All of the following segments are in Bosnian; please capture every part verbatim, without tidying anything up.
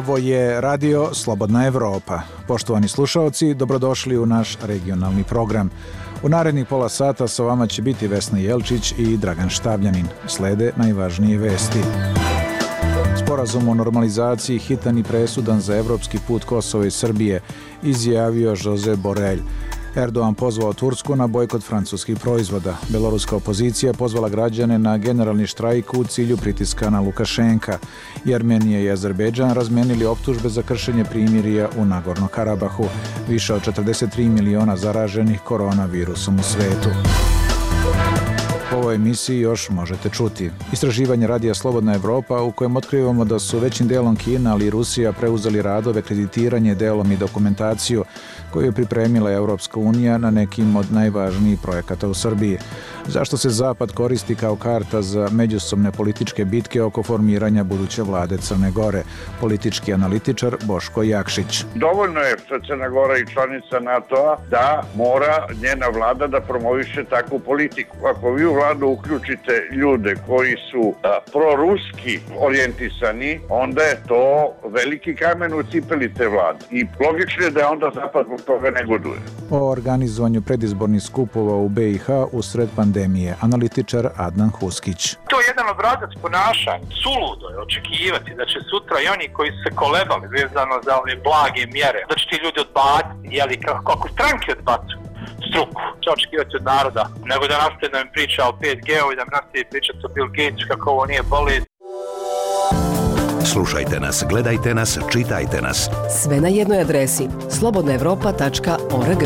Ovo je Radio Slobodna Evropa. Poštovani slušaoci, dobrodošli u naš regionalni program. U narednih pola sata sa vama će biti Vesna Jelčić i Dragan Štavljanin. Slede najvažnije vesti. Sporazum o normalizaciji hitan i presudan za evropski put Kosova i Srbije, izjavio Josep Borrell. Erdogan pozvao Tursku na bojkot francuskih proizvoda. Beloruska opozicija pozvala građane na generalni štrajk u cilju pritiska na Lukašenka. I Armenija i Azerbejdžan razmenili optužbe za kršenje primirja u Nagorno-Karabahu. Više od četrdeset tri miliona zaraženih koronavirusom u svetu. U ovoj emisiji još možete čuti istraživanje Radija Slobodna Evropa u kojem otkrivamo da su većim delom Kina, ali i Rusija preuzeli radove, kreditiranje, delom i dokumentaciju koju je pripremila Evropska unija na nekim od najvažnijih projekata u Srbiji. Zašto se Zapad koristi kao karta za međusobne političke bitke oko formiranja buduće vlade Crne Gore? Politički analitičar Boško Jakšić. Dovoljno je što Crna Gora i članica NATO-a da mora njena vlada da promoviše takvu politiku. Ako vi u vladu uključite ljude koji su a, proruski orijentisani, onda je to veliki kamen u cipeli te vlade. I logično je da onda Zapad zbog toga negoduje. O organizovanju predizbornih skupova u be i ha usred pandemije, analitičar Adnan Huskić. To je jedan obrazac ponašanja. Suludo je očekivati da će sutra i oni koji su se kolebali vezano za ove blage mjere, da će ti ljudi odbaciti, jeli, kako, kako stranke odbacuju struku. Će očekivati od naroda, nego da nastaje da mi priča o pet ge-u i da mi nastaje pričati o Bill Gates, kako ovo nije bolest. Slušajte nas, gledajte nas, čitajte nas. Sve na jednoj adresi slobodna evropa tačka org.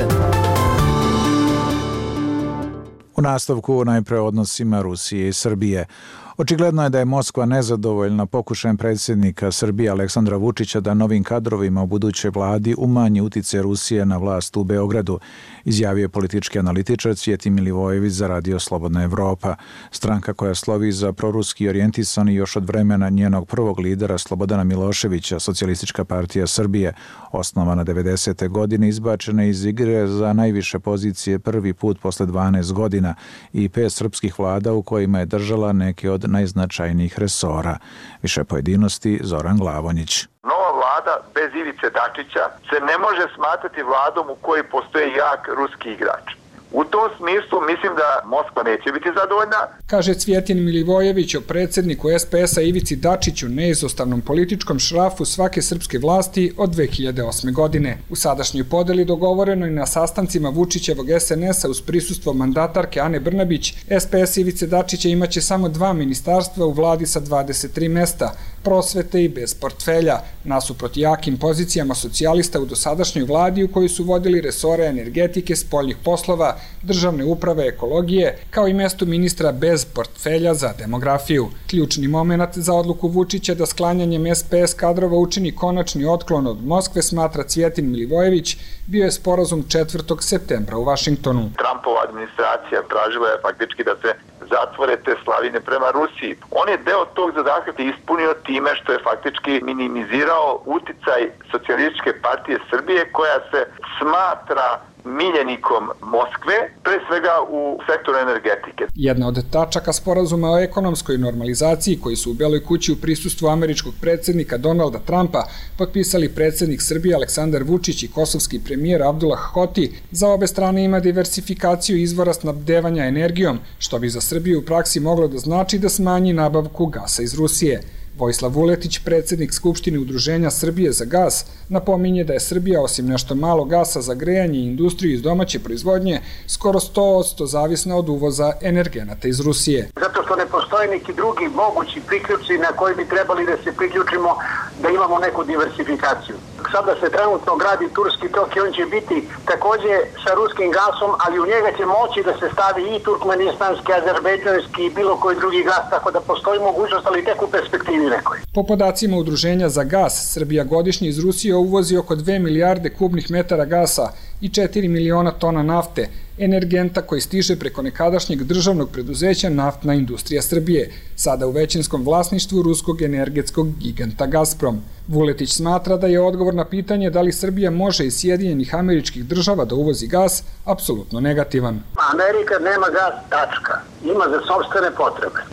U nastavku najpre odnosima Rusije i Srbije. Očigledno je da je Moskva nezadovoljna pokušajem predsjednika Srbije Aleksandra Vučića da novim kadrovima u budućoj vladi umanji uticaj Rusije na vlast u Beogradu, izjavio je politički analitičar Cvijetin Milivojević za Radio Slobodna Evropa. Stranka koja slovi za proruski orijentisani još od vremena njenog prvog lidera Slobodana Miloševića, Socijalistička partija Srbije, osnovana devedesete godine, izbačena iz igre za najviše pozicije prvi put posle dvanaest godina i pet srpskih vlada u kojima je držala neke od najznačajnijih resora. Više pojedinosti Zoran Glavonjić. Nova vlada bez Ivice Dačića se ne može smatrati vladom u kojoj postoje jak ruski igrač. U tom smislu mislim da Moskva neće biti zadovoljna. Kaže Cvijetin Milivojević o predsjedniku es pe es-a Ivici Dačiću, neizostavnom političkom šrafu svake srpske vlasti od dve hiljade osme. godine. U sadašnjoj podeli dogovoreno i na sastancima Vučićevog es en es-a uz prisustvo mandatarke Ane Brnabić, es pe es Ivice Dačića imaće samo dva ministarstva u vladi sa dvadeset tri mesta, prosvete i bez portfelja, nasuprot jakim pozicijama socijalista u dosadašnjoj vladi u kojoj su vodili resore energetike, spoljnih poslova, državne uprave, ekologije, kao i mesto ministra bez portfelja za demografiju. Ključni moment za odluku Vučića da sklanjanjem es pe es kadrova učini konačni otklon od Moskve, smatra Cvijetin Milivojević, bio je sporazum četvrtog septembra u Vašingtonu. Trumpova administracija tražila je faktički da se zatvore te slavine prema Rusiji. On je deo tog zadatka ispunio time što je faktički minimizirao uticaj Socijalističke partije Srbije koja se smatra miljenikom Moskve, pre svega u sektoru energetike. Jedna od tačaka sporazuma o ekonomskoj normalizaciji koji su u Beloj kući u prisustvu američkog predsjednika Donalda Trumpa potpisali predsjednik Srbije Aleksandar Vučić i kosovski premijer Abdullah Hoti, za obe strane ima diversifikaciju izvora snabdevanja energijom, što bi za Srbiju u praksi moglo da znači da smanji nabavku gasa iz Rusije. Vojislav Vuletić, predsjednik Skupštine Udruženja Srbije za gas, napominje da je Srbija osim nešto malo gasa za grejanje i industriju iz domaće proizvodnje skoro sto posto zavisna od uvoza energenata iz Rusije. Zato što ne postoje neki drugi mogući priključci na koji bi trebali da se priključimo da imamo neku diversifikaciju. Sada se trenutno gradi Turski tok i on će biti takođe sa ruskim gasom, ali u njega će moći da se stavi i turkmenistanski, azerbejdžanski i bilo koji drugi gas, tako da postoji mogućnost, ali tek u perspektivi nekoj. Po podacima Udruženja za gas, Srbija godišnje iz Rusije uvozi oko dve milijarde kubnih metara gasa i četiri miliona tona nafte, energenta koji stiže preko nekadašnjeg državnog preduzeća Naftna industrija Srbije, sada u većinskom vlasništvu ruskog energetskog giganta Gazprom. Vuletić smatra da je odgovor na pitanje da li Srbija može iz Sjedinjenih Američkih Država da uvozi gas apsolutno negativan. Amerika nema gas, tačka. Ima za sopstvene potrebe.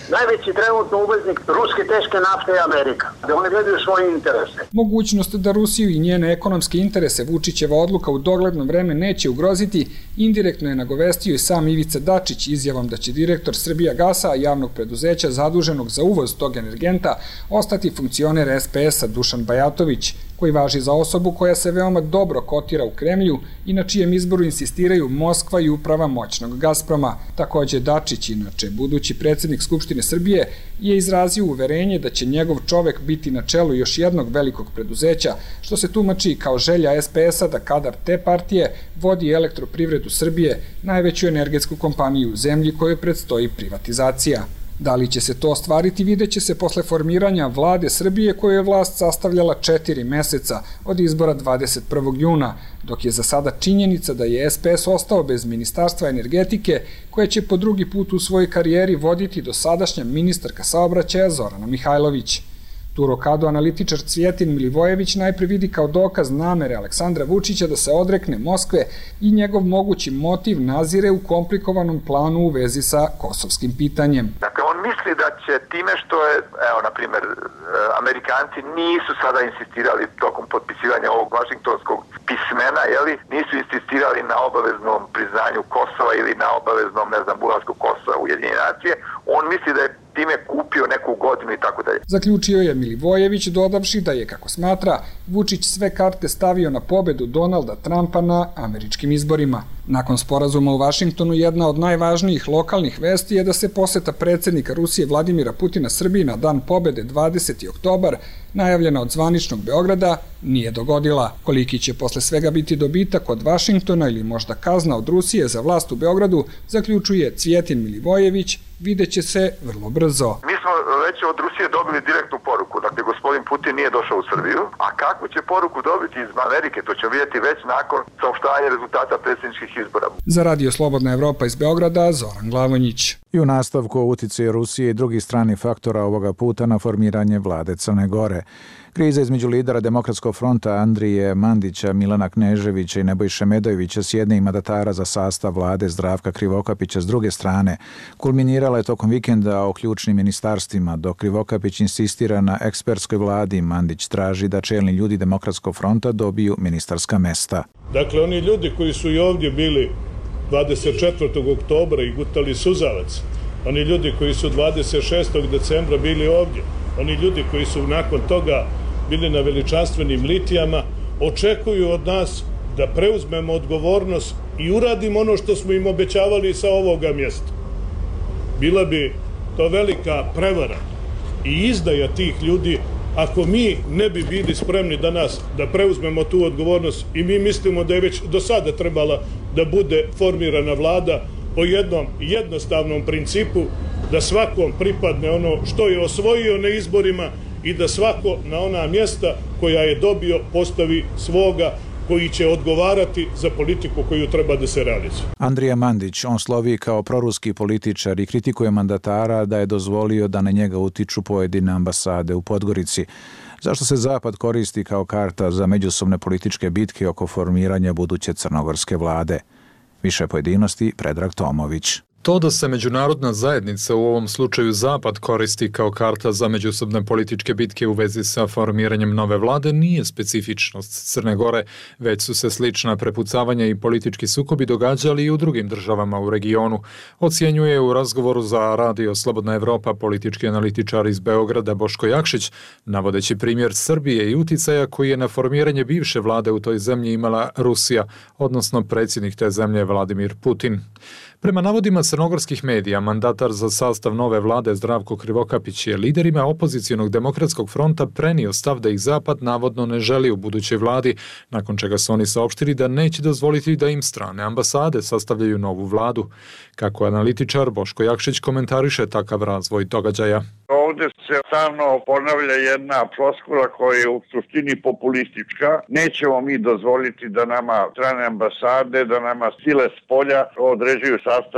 Najveći trenutno uvoznik ruske teške nafte je Amerika. Da oni gledaju svoje interese. Mogućnost da Rusiju i njene ekonomske interese Vučićeva odluka u dogledno vreme neće ugroziti, indirektno je nagovestio i sam Ivica Dačić izjavom da će direktor Srbijagasa, javnog preduzeća zaduženog za uvoz tog energenta, ostati funkcioner es pe es-a Dušan Bajatović, koji važi za osobu koja se veoma dobro kotira u Kremlju i na čijem izboru insistiraju Moskva i uprava moćnog Gazproma. Takođe Dačić, inače budući predsjednik Skupštine Srbije, je izrazio uverenje da će njegov čovek biti na čelu još jednog velikog preduzeća, što se tumači kao želja es pe es-a da kadar te partije vodi Elektroprivredu Srbije, najveću energetsku kompaniju u zemlji kojoj predstoji privatizacija. Da li će se to ostvariti, vidjet će se posle formiranja vlade Srbije koju je vlast sastavljala četiri meseca od izbora dvadeset prvog juna, dok je za sada činjenica da je es pe es ostao bez Ministarstva energetike, koje će po drugi put u svojoj karijeri voditi dosadašnja ministarka saobraćaja Zorana Mihajlović. Tu rokadu analitičar Cvijetin Milivojević najpre vidi kao dokaz namere Aleksandra Vučića da se odrekne Moskve i njegov mogući motiv nazire u komplikovanom planu u vezi sa kosovskim pitanjem. Dakle, on misli da će time što je, evo, na primjer, Amerikanci nisu sada insistirali tokom potpisivanja ovog vašingtonskog pismena, jeli, nisu insistirali na obaveznom priznanju Kosova ili na obaveznom, ne znam, ulasku Kosova u Ujedinjene nacije, on misli da je time kupio neku godinu i tako dalje. Zaključio je Milivojević, dodavši da je, kako smatra, Vučić sve karte stavio na pobedu Donalda Trumpa na američkim izborima. Nakon sporazuma u Vašingtonu, jedna od najvažnijih lokalnih vesti je da se poseta predsjednika Rusije Vladimira Putina Srbiji na dan pobede dvadeseti oktobar, najavljena od zvaničnog Beograda, nije dogodila. Koliki će posle svega biti dobitak od Vašingtona ili možda kazna od Rusije za vlast u Beogradu, zaključuje Cvijetin Milivojević, videće se vrlo brzo. Mi smo već od Rusije dobili direktnu poruku, dakle gospodin Putin nije došao u Srbiju, a kakvu će poruku dobiti iz Amerike, to ćemo vidjeti već nakon saopštavanja rezultata predsjedničkih izbora. Za Radio Slobodna Evropa iz Beograda, Zoran Glavonjić. I u nastavku o uticaju Rusije i drugih stranih faktora ovoga puta na formiranje vlade Crne Gore. Kriza između lidera Demokratskog fronta Andrije Mandića, Milana Kneževića i Nebojše Medojevića s jedne i mandatara za sastav vlade Zdravka Krivokapića s druge strane kulminirala je tokom vikenda o ključnim ministarstvima, dok Krivokapić insistira na ekspertskoj vladi. Mandić traži da čelni ljudi Demokratskog fronta dobiju ministarska mesta. Dakle, oni ljudi koji su i ovdje bili dvadeset četvrtog oktobra i gutali suzavac, oni ljudi koji su dvadeset šestog decembra bili ovdje, oni ljudi koji su nakon toga bili na veličanstvenim litijama, očekuju od nas da preuzmemo odgovornost i uradimo ono što smo im obećavali sa ovoga mjesta. Bila bi to velika prevara i izdaja tih ljudi ako mi ne bi bili spremni danas da preuzmemo tu odgovornost, i mi mislimo da je već do sada trebala da bude formirana vlada po jednom jednostavnom principu, da svakom pripadne ono što je osvojio na izborima i da svako na ona mjesta koja je dobio postavi svoga koji će odgovarati za politiku koju treba da se realizuje. Andrija Mandić, on slovi kao proruski političar i kritikuje mandatara da je dozvolio da na njega utiču pojedine ambasade u Podgorici. Zašto se Zapad koristi kao karta za međusobne političke bitke oko formiranja buduće crnogorske vlade? Više pojedinosti, Predrag Tomović. To da se međunarodna zajednica, u ovom slučaju Zapad, koristi kao karta za međusobne političke bitke u vezi sa formiranjem nove vlade nije specifičnost Crne Gore, već su se slična prepucavanja i politički sukobi događali i u drugim državama u regionu. Ocjenjuje u razgovoru za Radio Slobodna Evropa politički analitičar iz Beograda Boško Jakšić, navodeći primjer Srbije i uticaja koji je na formiranje bivše vlade u toj zemlji imala Rusija, odnosno predsjednik te zemlje Vladimir Putin. Prema navodima crnogorskih medija, mandatar za sastav nove vlade Zdravko Krivokapić je liderima opozicionog Demokratskog fronta prenio stav da ih Zapad navodno ne želi u budućoj vladi, nakon čega su oni saopštili da neće dozvoliti da im strane ambasade sastavljaju novu vladu. Kako analitičar Boško Jakšić komentariše takav razvoj događaja. Ovdje se stalno ponavlja jedna floskula koja je u suštini populistička. Nećemo mi dozvoliti da nama strane ambasade, da nama sile s polja određuju sastav vlade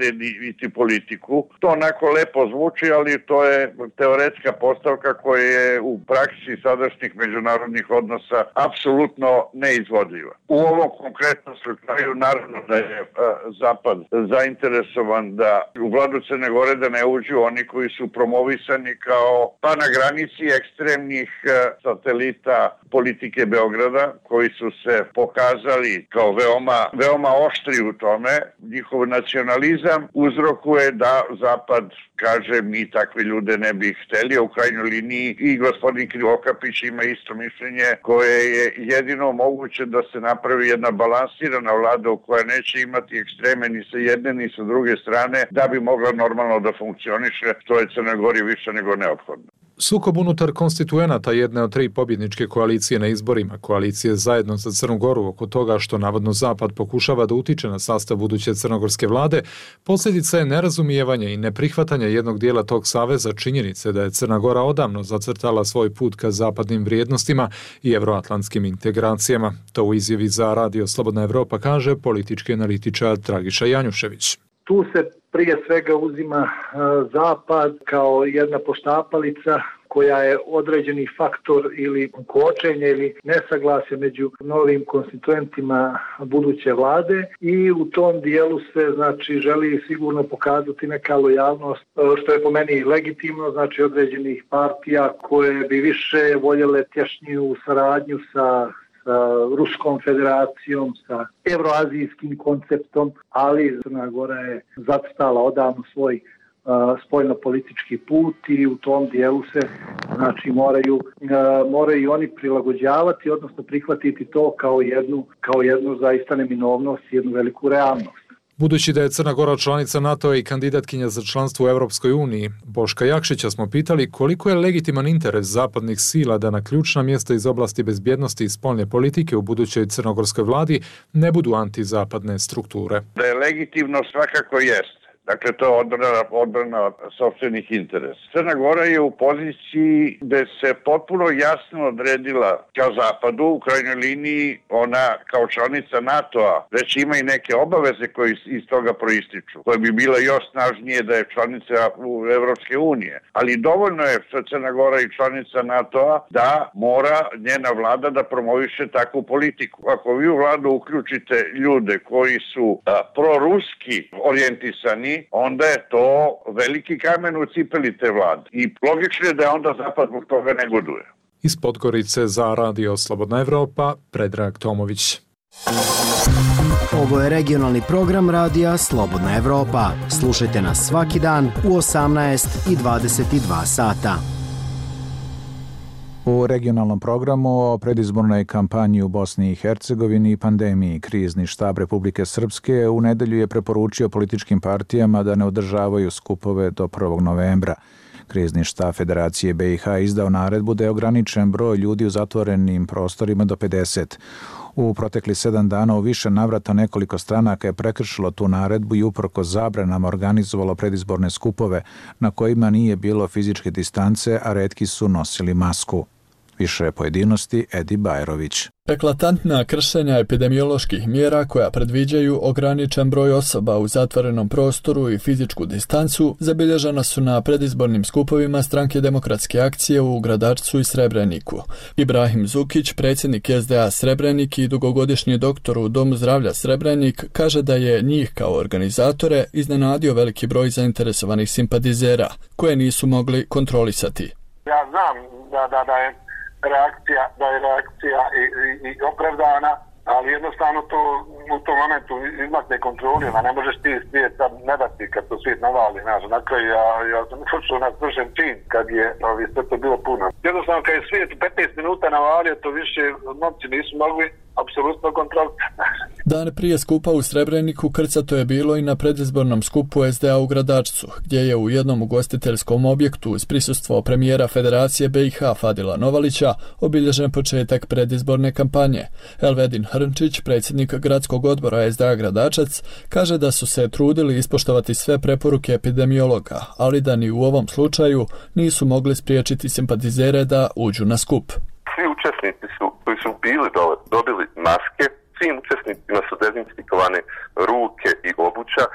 odrediti politiku. To onako lepo zvuči, ali to je teoretska postavka koja je u praksi sadašnjih međunarodnih odnosa apsolutno neizvodljiva. U ovom konkretnom slučaju naravno da je Zapad zainteresovan da u vladu Crne Gore da ne uđu oni koji su promovisani kao pa na granici ekstremnih satelita politike Beograda, koji su se pokazali kao veoma, veoma oštri u tome. Njihov nacionalizam uzrokuje da Zapad kaže mi takve ljude ne bi hteli, a u krajnjoj liniji i gospodin Krivokapić ima isto mišljenje koje je jedino moguće da se napravi jedna balansirana vlada koja neće imati ekstreme ni sa jedne ni sa druge strane da bi mogla normalno da funkcioniše, što je Crnoj Gori više nego neophodno. Sukob unutar konstituenata jedne od tri pobjedničke koalicije na izborima, koalicije zajedno za Crnu Goru oko toga što navodno Zapad pokušava da utiče na sastav buduće crnogorske vlade, posljedica je nerazumijevanje i neprihvatanje jednog dijela tog saveza činjenice da je Crna Gora odavno zacrtala svoj put ka zapadnim vrijednostima i evroatlantskim integracijama. To u izjavi za Radio Slobodna Evropa kaže politički analitičar Dragiša Janjušević. Tu se prije svega uzima Zapad kao jedna poštapalica koja je određeni faktor ili kočenje ili nesaglasje među novim konstituentima buduće vlade i u tom dijelu se znači želi sigurno pokazati neka lojalnost, što je po meni legitimno, znači određenih partija koje bi više voljele tješniju saradnju sa sa Ruskom federacijom, sa evroazijskim konceptom, ali Crna Gora je zacrtala odavno svoj uh, spoljno-politički put i u tom dijelu se znači moraju, uh, moraju oni prilagođavati, odnosno prihvatiti to kao jednu, kao jednu zaista neminovnost, jednu veliku realnost. Budući da je Crna Gora članica NATO i kandidatkinja za članstvo u Europskoj uniji, Boška Jakšića smo pitali koliko je legitiman interes zapadnih sila da na ključna mjesta iz oblasti bezbjednosti i spoljne politike u budućoj crnogorskoj vladi ne budu antizapadne strukture. Da je legitimno svakako jest. Dakle, to je odbrana, odbrana sopstvenih interesa. Crna Gora je u poziciji gde se potpuno jasno odredila ka zapadu, u krajnjoj liniji ona kao članica NATO-a već ima i neke obaveze koje iz toga proističu, koje bi bila još snažnije da je članica Evropske unije. Ali dovoljno je što Crna Gora i članica NATO-a da mora njena vlada da promoviše takvu politiku. Ako vi u vladu uključite ljude koji su a, proruski orijentisani, onda je to veliki kamen u cipeli te vlade. I logično je da onda Zapad zbog toga ne goduje. Iz Podgorice za Radio Slobodna Evropa, Predrag Tomović. Ovo je regionalni program Radija Slobodna Evropa. Slušajte nas svaki dan u osamnaest i dvadeset dva sata. U regionalnom programu o predizbornoj kampanji u Bosni i Hercegovini i pandemiji krizni štab Republike Srpske u nedelju je preporučio političkim partijama da ne održavaju skupove do prvog novembra. Krizni štab Federacije B i H izdao naredbu da je ograničen broj ljudi u zatvorenim prostorima do pedeset. U protekli sedam dana u više navrata nekoliko stranaka je prekršilo tu naredbu i uprkos zabranama organizovalo predizborne skupove na kojima nije bilo fizičke distance, a retki su nosili masku. Više pojedinosti Edi Bajrović. Eklatantna kršenja epidemioloških mjera koja predviđaju ograničen broj osoba u zatvorenom prostoru i fizičku distancu zabilježena su na predizbornim skupovima Stranke demokratske akcije u Gradačcu i Srebreniku. Ibrahim Zukić, predsjednik S D A Srebrenik i dugogodišnji doktor u Domu zdravlja Srebrenik, kaže da je njih kao organizatore iznenadio veliki broj zainteresovanih simpatizera koje nisu mogli kontrolisati. Ja znam da, da, da je reakcija, da je reakcija i, i, i opravdana, ali jednostavno to u tom momentu izmakne kontroli, a ne možeš ti svijet sad ne dati kad to svijet navali, znaš, na kraju ja, ja sam počeo na svršen čin kad je ovi, sve to bilo puno. Jednostavno kad je svijet u petnaest minuta navalio, to više momci nisu mogli apsolutno kontrolisati. Dan prije skupa u Srebreniku krcato je bilo i na predizbornom skupu S D A u Gradačcu, gdje je u jednom ugostiteljskom objektu uz prisustvo premijera Federacije B i H Fadila Novalića obilježen početak predizborne kampanje. Elvedin Hrnčić, predsjednik gradskog odbora S D A Gradačac, kaže da su se trudili ispoštovati sve preporuke epidemiologa, ali da ni u ovom slučaju nisu mogli spriječiti simpatizere da uđu na skup. Svi učesnici su, koji su bili dole, dobili maske, svim učesnicima su dezinfikovane ruke i obuća,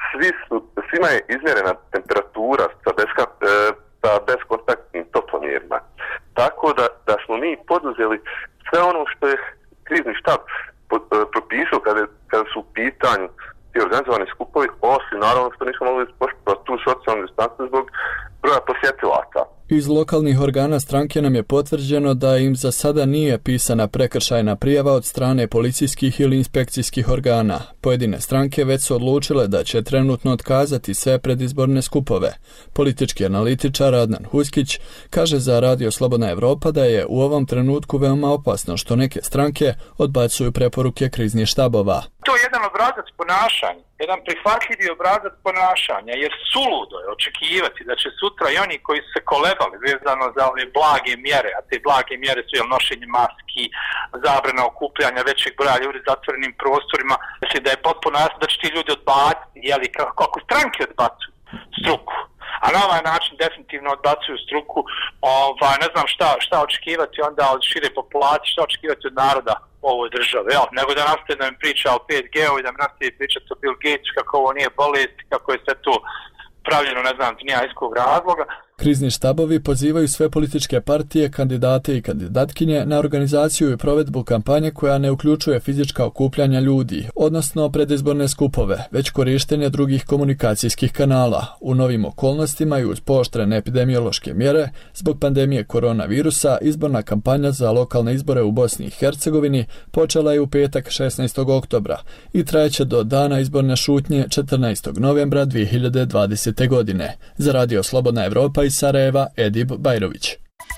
svi su, svima je izmjerena temperatura sa, beska, sa beskontaktnim toplomjerima. Tako da, da smo mi poduzeli sve ono što je krizni štab propisao kada, kada su u pitanju ti organizovani skupovi, osim naravno što nismo mogli poštovati tu socijalnu distancu zbog broja posjetilaca. Iz lokalnih organa stranke nam je potvrđeno da im za sada nije pisana prekršajna prijava od strane policijskih ili inspekcijskih organa. Pojedine stranke već su odlučile da će trenutno otkazati sve predizborne skupove. Politički analitičar Adnan Huskić kaže za Radio Slobodna Evropa da je u ovom trenutku veoma opasno što neke stranke odbacuju preporuke kriznih štabova. To je jedan obrazac ponašanja, jedan prihvatljivi obrazac ponašanja, jer suludo je očekivati da će sutra i oni koji su se kolebali vezano za ove blage mjere, a te blage mjere su jel, nošenje maski, zabrana okupljanja većeg broja ljudi u zatvorenim prostorima, znači da je potpuno jasno da će ti ljudi odbaciti, jeli, kako stranke odbacuju struku. A na ovaj način definitivno odbacuju struku, ovaj, ne znam šta, šta očekivati onda od šire populacije, šta očekivati od naroda u ovoj državi, jel? Nego da nastaje da mi priča o pet G u i da mi nastaje pričati o Bill Gates, kako ovo nije bolest, kako je sve to pravljeno, ne znam, nija iz kog razloga. Krizni štabovi pozivaju sve političke partije, kandidate i kandidatkinje na organizaciju i provedbu kampanje koja ne uključuje fizička okupljanja ljudi, odnosno predizborne skupove, već korištenje drugih komunikacijskih kanala. U novim okolnostima i uz pooštrene epidemiološke mjere, zbog pandemije koronavirusa, izborna kampanja za lokalne izbore u Bosni i Hercegovini počela je u petak šesnaestog oktobra i trajeće do dana izborne šutnje četrnaestog novembra dvije hiljade dvadesete. godine. Za Radio Slobodna Evropa iz Sarajeva, Edib Bajrović.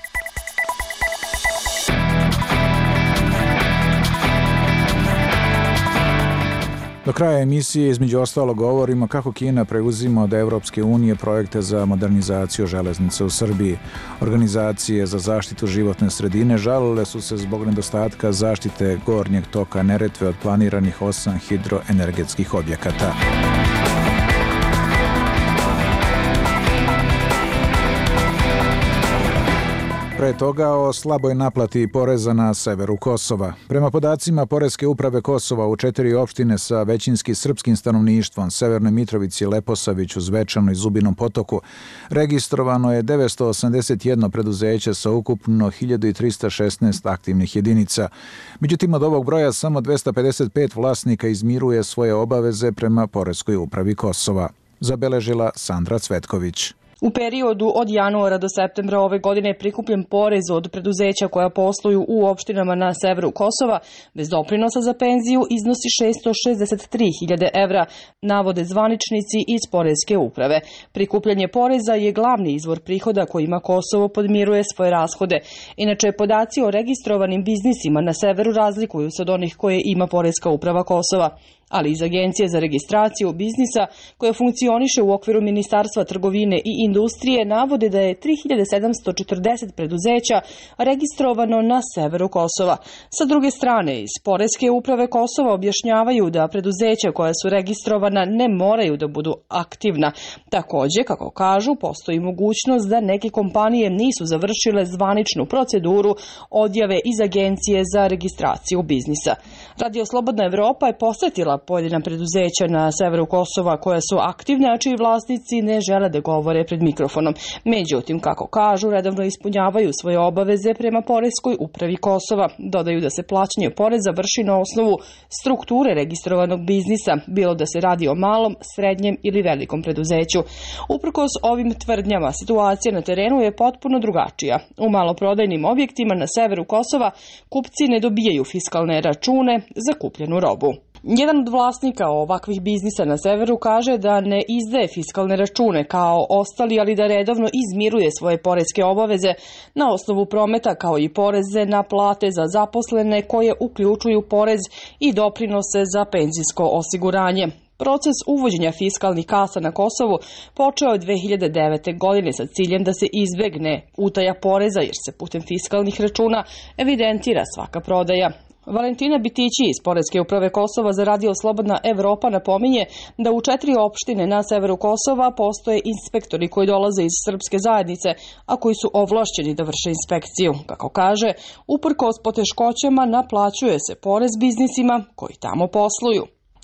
Do kraja emisije između ostalo govorimo kako Kina preuzima od Evropske unije projekte za modernizaciju železnice u Srbiji. Organizacije za zaštitu životne sredine žalile su se zbog nedostatka zaštite gornjeg toka Neretve od planiranih osam hidroenergetskih objekata. Pre toga o slaboj naplati poreza na severu Kosova. Prema podacima Poreske uprave Kosova u četiri opštine sa većinski srpskim stanovništvom, Severnoj Mitrovici, Leposaviću, Zvečanu i Zubinom Potoku, registrovano je devetsto osamdeset jedno preduzeće sa ukupno hiljadu trista šesnaest aktivnih jedinica. Međutim, od ovog broja samo dvesta pedeset pet vlasnika izmiruje svoje obaveze prema Poreskoj upravi Kosova, zabeležila Sandra Cvetković. U periodu od januara do septembra ove godine je prikupljen porez od preduzeća koja posluju u opštinama na severu Kosova bez doprinosa za penziju iznosi šessto šezdeset tri hiljade evra, navode zvaničnici iz Poreske uprave. Prikupljanje poreza je glavni izvor prihoda kojima Kosovo podmiruje svoje rashode. Inače, podaci o registrovanim biznisima na severu razlikuju se od onih koje ima Poreska uprava Kosova, ali iz Agencije za registraciju biznisa koja funkcioniše u okviru Ministarstva trgovine i industrije navode da je tri hiljade sedamsto četrdeset preduzeća registrovano na severu Kosova. Sa druge strane, iz Poreske uprave Kosova objašnjavaju da preduzeća koja su registrovana ne moraju da budu aktivna. Takođe, kako kažu, postoji mogućnost da neke kompanije nisu završile zvaničnu proceduru odjave iz Agencije za registraciju biznisa. Radio Slobodna Evropa je posetila pojedina preduzeća na severu Kosova koja su aktivne, a čiji vlasnici ne žele da govore pred mikrofonom. Međutim, kako kažu, redovno ispunjavaju svoje obaveze prema Poreskoj upravi Kosova. Dodaju da se plaćanje poreza vrši na osnovu strukture registrovanog biznisa, bilo da se radi o malom, srednjem ili velikom preduzeću. Uprkos ovim tvrdnjama, situacija na terenu je potpuno drugačija. U maloprodajnim objektima na severu Kosova kupci ne dobijaju fiskalne račune za kupljenu robu. Jedan od vlasnika ovakvih biznisa na severu kaže da ne izdaje fiskalne račune kao ostali, ali da redovno izmiruje svoje poreske obaveze na osnovu prometa kao i poreze na plate za zaposlene koje uključuju porez i doprinose za penzijsko osiguranje. Proces uvođenja fiskalnih kasa na Kosovu počeo je dve hiljade devete. godine sa ciljem da se izbegne utaja poreza jer se putem fiskalnih računa evidentira svaka prodaja. Valentina Bitići iz Poreske uprave Kosova za Radio Slobodna Evropa napominje da u četiri opštine na severu Kosova postoje inspektori koji dolaze iz srpske zajednice, a koji su ovlašćeni da vrše inspekciju. Kako kaže, uprkos poteškoćama naplaćuje se porez biznisima koji tamo posluju.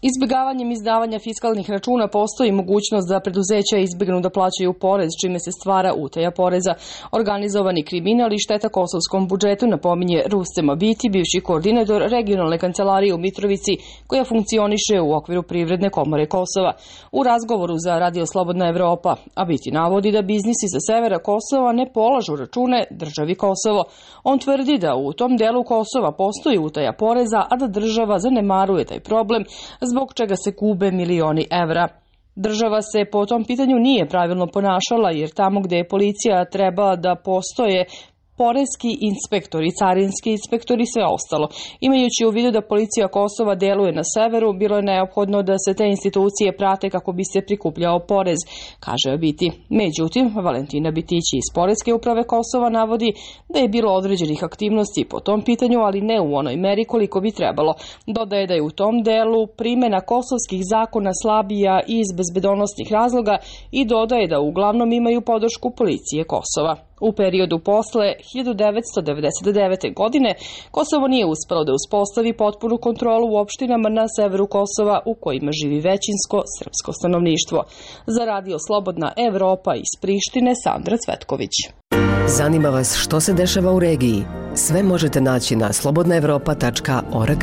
Izbjegavanjem izdavanja fiskalnih računa postoji mogućnost da preduzeća izbjegnu da plaćaju porez, čime se stvara utaja poreza. Organizovani kriminal i šteta kosovskom budžetu, napominje Rustem Abiti, bivši koordinator regionalne kancelarije u Mitrovici, koja funkcioniše u okviru Privredne komore Kosova. U razgovoru za Radio Slobodna Evropa, Abiti navodi da biznisi sa severa Kosova ne polažu račune državi Kosovo. On tvrdi da u tom delu Kosova postoji utaja poreza, a da država zanemaruje taj problem, zbog čega se gube milioni evra. Država se po tom pitanju nije pravilno ponašala, jer tamo gde je policija treba da postoje poreski inspektori, carinski inspektori i sve ostalo. Imajući u vidu da policija Kosova deluje na severu, bilo je neophodno da se te institucije prate kako bi se prikupljao porez, kaže Abiti. Međutim, Valentina Bitići iz Poreske uprave Kosova navodi da je bilo određenih aktivnosti po tom pitanju, ali ne u onoj meri koliko bi trebalo. Dodaje da je u tom delu primjena kosovskih zakona slabija iz bezbedonosnih razloga i dodaje da uglavnom imaju podršku policije Kosova. U periodu posle hiljadu devetsto devedeset devete. godine Kosovo nije uspelo da uspostavi potpunu kontrolu u opštinama na severu Kosova u kojima živi većinsko srpsko stanovništvo. Za Radio Slobodna Evropa iz Prištine, Sandra Cvetković. Zanima vas što se dešava u regiji? Sve možete naći na slobodna evropa tačka org.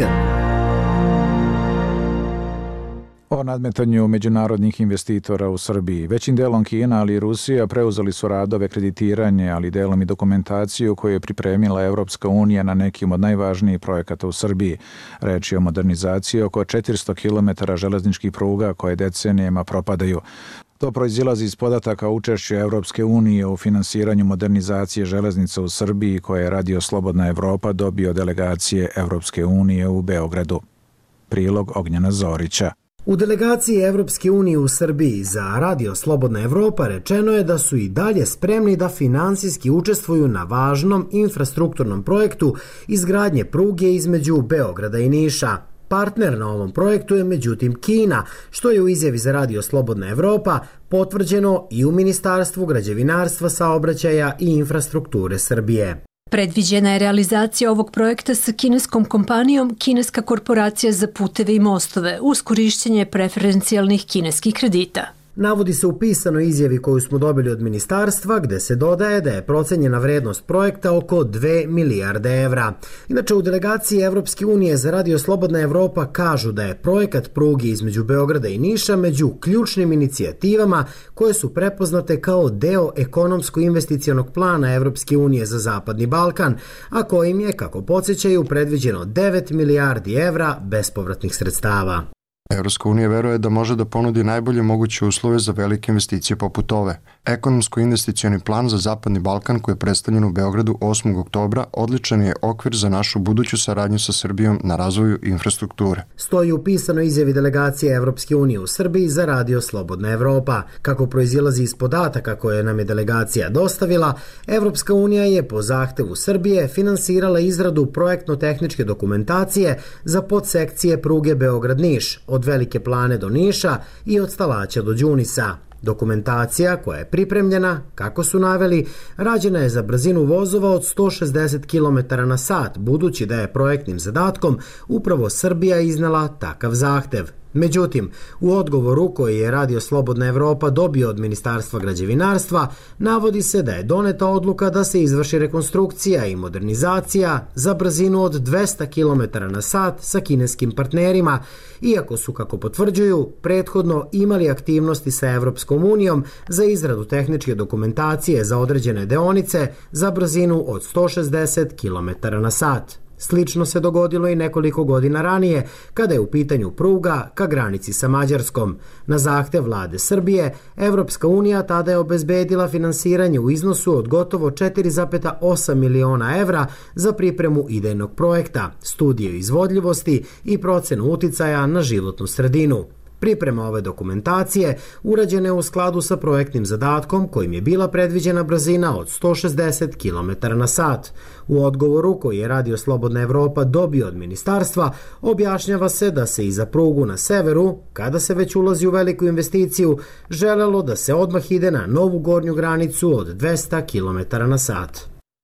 O nadmetanju međunarodnih investitora u Srbiji. Većim delom Kina, ali i Rusija preuzeli su radove kreditiranje, ali delom i dokumentaciju koju je pripremila Evropska unija na nekim od najvažnijih projekata u Srbiji. Reč je o modernizaciji oko četiristo kilometara železničkih pruga koje decenijama propadaju. To proizilazi iz podataka o učešću Evropske unije u finansiranju modernizacije železnica u Srbiji koje je Radio Slobodna Evropa dobio delegacije Evropske unije u Beogradu. Prilog Ognjena Zorića. U delegaciji Evropske unije u Srbiji za Radio Slobodna Evropa rečeno je da su i dalje spremni da finansijski učestvuju na važnom infrastrukturnom projektu izgradnje pruge između Beograda i Niša. Partner na ovom projektu je međutim Kina, što je u izjavi za Radio Slobodna Evropa potvrđeno i u Ministarstvu građevinarstva, saobraćaja i infrastrukture Srbije. Predviđena je realizacija ovog projekta sa kineskom kompanijom Kineska korporacija za puteve i mostove uz korišćenje preferencijalnih kineskih kredita. Navodi se u pisanoj izjavi koju smo dobili od ministarstva, gde se dodaje da je procenjena vrednost projekta oko dve milijarde evra. Inače, u delegaciji Evropske unije za Radio Slobodna Evropa kažu da je projekat pruge između Beograda i Niša među ključnim inicijativama koje su prepoznate kao deo ekonomsko-investicionog plana Evropske unije za Zapadni Balkan, a kojim je, kako podsjećaju, predviđeno devet milijardi evra bespovratnih sredstava. Evropska unija veruje da može da ponudi najbolje moguće uslove za velike investicije poput ove. Ekonomsko-investicioni plan za Zapadni Balkan koji je predstavljen u Beogradu osmog oktobra odličan je okvir za našu buduću saradnju sa Srbijom na razvoju infrastrukture. Stoji u pisanoj izjavi delegacije Evropske unije u Srbiji za Radio Slobodna Evropa. Kako proizilazi iz podataka koje nam je delegacija dostavila, Evropska unija je po zahtevu Srbije finansirala izradu projektno-tehničke dokumentacije za podsekcije pruge Beograd-Niš, od Velike Plane do Niša i od Stalaća do Đunisa. Dokumentacija koja je pripremljena, kako su naveli, rađena je za brzinu vozova od sto šezdeset kilometara na sat, budući da je projektnim zadatkom upravo Srbija iznela takav zahtev. Međutim, u odgovoru koji je Radio Slobodna Evropa dobio od Ministarstva građevinarstva, navodi se da je doneta odluka da se izvrši rekonstrukcija i modernizacija za brzinu od dvesta kilometara na sat sa kineskim partnerima, iako su, kako potvrđuju, prethodno imali aktivnosti sa Evropskom unijom za izradu tehničke dokumentacije za određene deonice za brzinu od sto šezdeset kilometara na sat. Slično se dogodilo i nekoliko godina ranije, kada je u pitanju pruga ka granici sa Mađarskom. Na zahtev vlade Srbije, Evropska unija tada je obezbedila finansiranje u iznosu od gotovo četiri zarez osam miliona evra za pripremu idejnog projekta, studiju izvodljivosti i procenu uticaja na životnu sredinu. Priprema ove dokumentacije urađena je u skladu sa projektnim zadatkom kojim je bila predviđena brzina od sto šezdeset kilometara na sat. U odgovoru koji je Radio Slobodna Evropa dobio od ministarstva, objašnjava se da se i za prugu na severu, kada se već ulazi u veliku investiciju, želelo da se odmah ide na novu gornju granicu od dvesta kilometara na sat.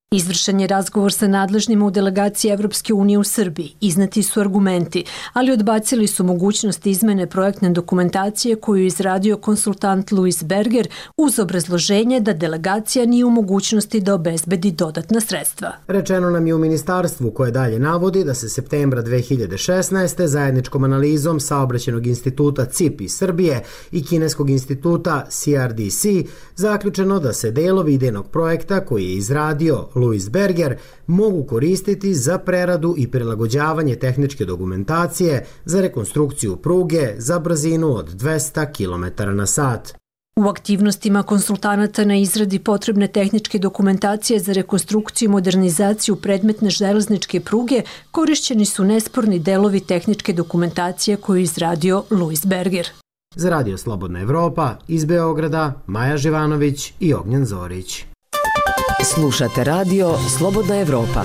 Izvršen je razgovor sa nadležnima u delegaciji Evropske unije u Srbiji. Izneti su argumenti, ali odbacili su mogućnost izmene projektne dokumentacije koju je izradio konsultant Louis Berger uz obrazloženje da delegacija nije u mogućnosti da obezbedi dodatna sredstva. Rečeno nam je u ministarstvu koje dalje navodi da se septembra dve hiljade šesnaeste. zajedničkom analizom Saobraćajnog instituta C I P iz Srbije i Kineskog instituta C R D C zaključeno da se delovi idejnog projekta koji je izradio Louis Berger mogu koristiti za preradu i prilagođavanje tehničke dokumentacije za rekonstrukciju pruge za brzinu od dvesta kilometara na sat. U aktivnostima konsultanata na izradi potrebne tehničke dokumentacije za rekonstrukciju i modernizaciju predmetne železničke pruge korišćeni su nesporni delovi tehničke dokumentacije koju je izradio Louis Berger. Za Radio Slobodna Evropa iz Beograda Maja Živanović i Ognjen Zorić. Slušate radio Slobodna Evropa.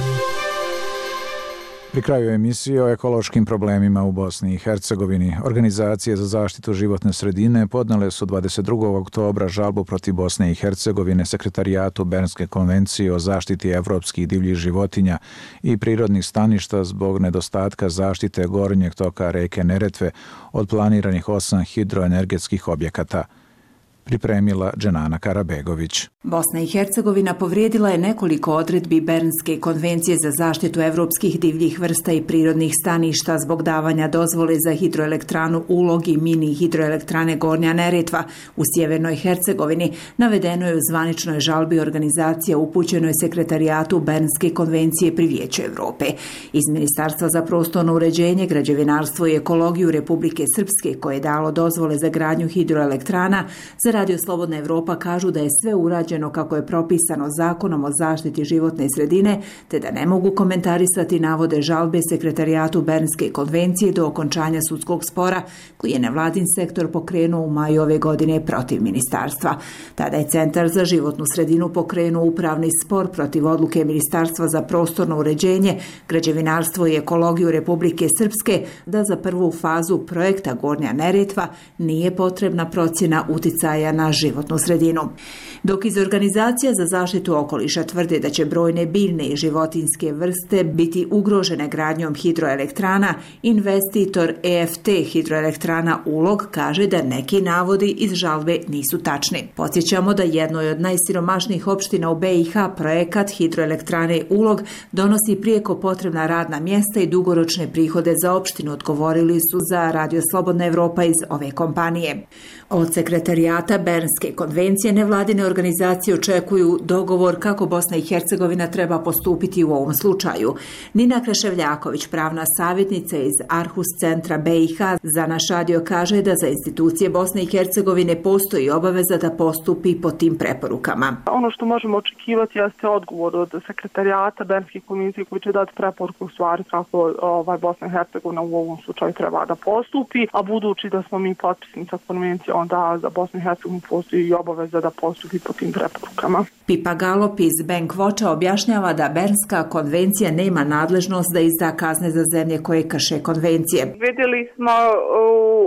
Pri kraju emisije o ekološkim problemima u Bosni i Hercegovini, organizacije za zaštitu životne sredine podnele su dvadeset drugog oktobra žalbu protiv Bosne i Hercegovine Sekretarijatu Bernske konvencije o zaštiti evropskih divljih životinja i prirodnih staništa zbog nedostatka zaštite gornjeg toka reke Neretve od planiranih osam hidroenergetskih objekata. Pripremila Dženana Karabegović. Bosna i Hercegovina povrijedila je nekoliko odredbi Bernske konvencije za zaštitu evropskih divljih vrsta i prirodnih staništa zbog davanja dozvole za hidroelektranu Ulog i mini hidroelektrane Gornja Neretva u sjevernoj Hercegovini, navedeno je u zvaničnoj žalbi organizacija upućenoj Sekretarijatu Bernske konvencije pri Vijeću Evrope. Iz Ministarstva za prostorno uređenje, građevinarstvo i ekologiju Republike Srpske, koje je dalo dozvole za gradnju hidroelektrana, za Radio Slobodna Evropa kažu da je sve urađeno kako je propisano Zakonom o zaštiti životne sredine, te da ne mogu komentarisati navode žalbe Sekretarijatu Bernske konvencije do okončanja sudskog spora koji je nevladin sektor pokrenuo u maju ove godine protiv ministarstva. Tada je Centar za životnu sredinu pokrenuo upravni spor protiv odluke Ministarstva za prostorno uređenje, građevinarstvo i ekologiju Republike Srpske da za prvu fazu projekta Gornja Neretva nije potrebna procjena uticaja na životnu sredinu. Dok iz organizacija za zaštitu okoliša tvrde da će brojne biljne i životinjske vrste biti ugrožene gradnjom hidroelektrana, investitor E F T hidroelektrana Ulog kaže da neki navodi iz žalbe nisu tačni. Podsjećamo da jednoj od najsiromašnijih opština u B i H projekat hidroelektrane Ulog donosi prijeko potrebna radna mjesta i dugoročne prihode za opštinu, odgovorili su za Radio Slobodna Evropa iz ove kompanije. Od Sekretarijata Bernske konvencije nevladine organizacije očekuju dogovor kako Bosna i Hercegovina treba postupiti u ovom slučaju. Nina Kreševljaković, pravna savjetnica iz Arhus centra B i H, za naš radio kaže da za institucije Bosne i Hercegovine postoji obaveza da postupi po tim preporukama. Ono što možemo očekivati jeste odgovor od Sekretarijata Bernske konvencije koji će dati preporuku u stvari kako ovaj, Bosna i Hercegovina u ovom slučaju treba da postupi, a budući da smo mi potpisnica konvencije, onda za Bosnu i Hercegovinu postoji i obaveza da postupi po tim preporukama. Pipa Galop iz Bank Watcha objašnjava da Bernska konvencija nema nadležnost da izda kazne za zemlje koje krše konvencije. Vidjeli smo u,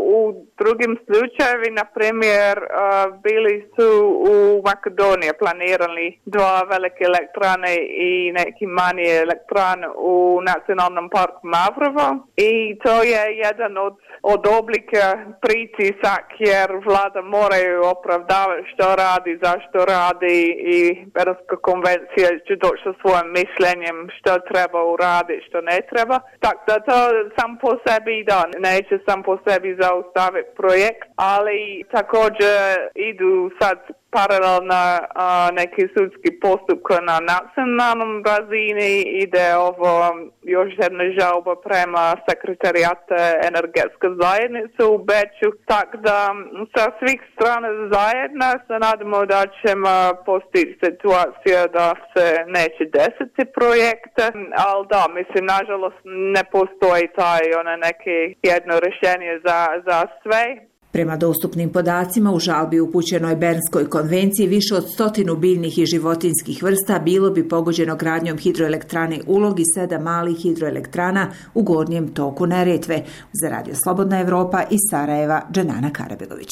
u drugim slučajevi, na primjer, bili su u Makedoniji planirali dva velike elektrane i neki manje elektrane u nacionalnom parku Mavrovo i to je jedan od, od oblika pritisak jer vlada moraju opravdavati što radi, zašto radi i Bernska konvencija će doći sa svojim mišljenjem što treba uraditi, što ne treba. Tako da to sam po sebi da neće sam po sebi zaustaviti projekt, ali također idu sad paralelno neki sudski postup na nacionalnom razini, ide ovo još jedna žalba prema Sekretarijata energetske zajednice u Beču, tako da sa svih strana zajedno se nadamo da ćemo postići situaciju da se neće desiti projekte, ali da, mislim, nažalost ne postoji taj ono neke jedno rješenje za, za sve. Prema dostupnim podacima u žalbi upućenoj Bernskoj konvenciji više od stotinu biljnih i životinjskih vrsta bilo bi pogođeno gradnjom hidroelektrane Ulog i sedam malih hidroelektrana u gornjem toku Neretve. Za Radio Slobodna Evropa iz Sarajeva, Dženana Karabegović.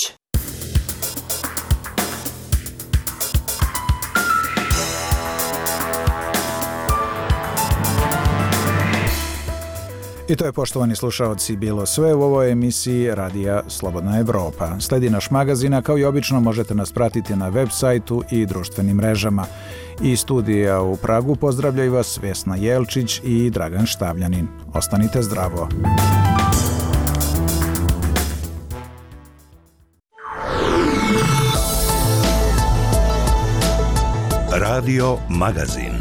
I to je, poštovani slušaoci, bilo sve u ovoj emisiji Radija Slobodna Evropa. Sledi naš magazin, a kao i obično možete nas pratiti na web sajtu i društvenim mrežama. I studija u Pragu pozdravljaju vas Vesna Jelčić i Dragan Štavljanin. Ostanite zdravo. Radio Magazin.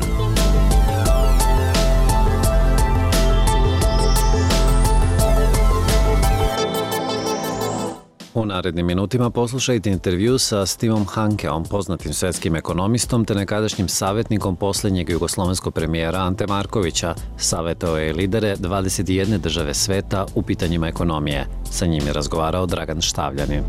U narednim minutima poslušajte intervju sa Stevom Hankeom, poznatim svetskim ekonomistom te nekadašnjim savjetnikom posljednjeg jugoslovenskog premijera Ante Markovića. Savjetao je lidere dvadeset jedne države sveta u pitanjima ekonomije. Sa njim je razgovarao Dragan Štavljanin.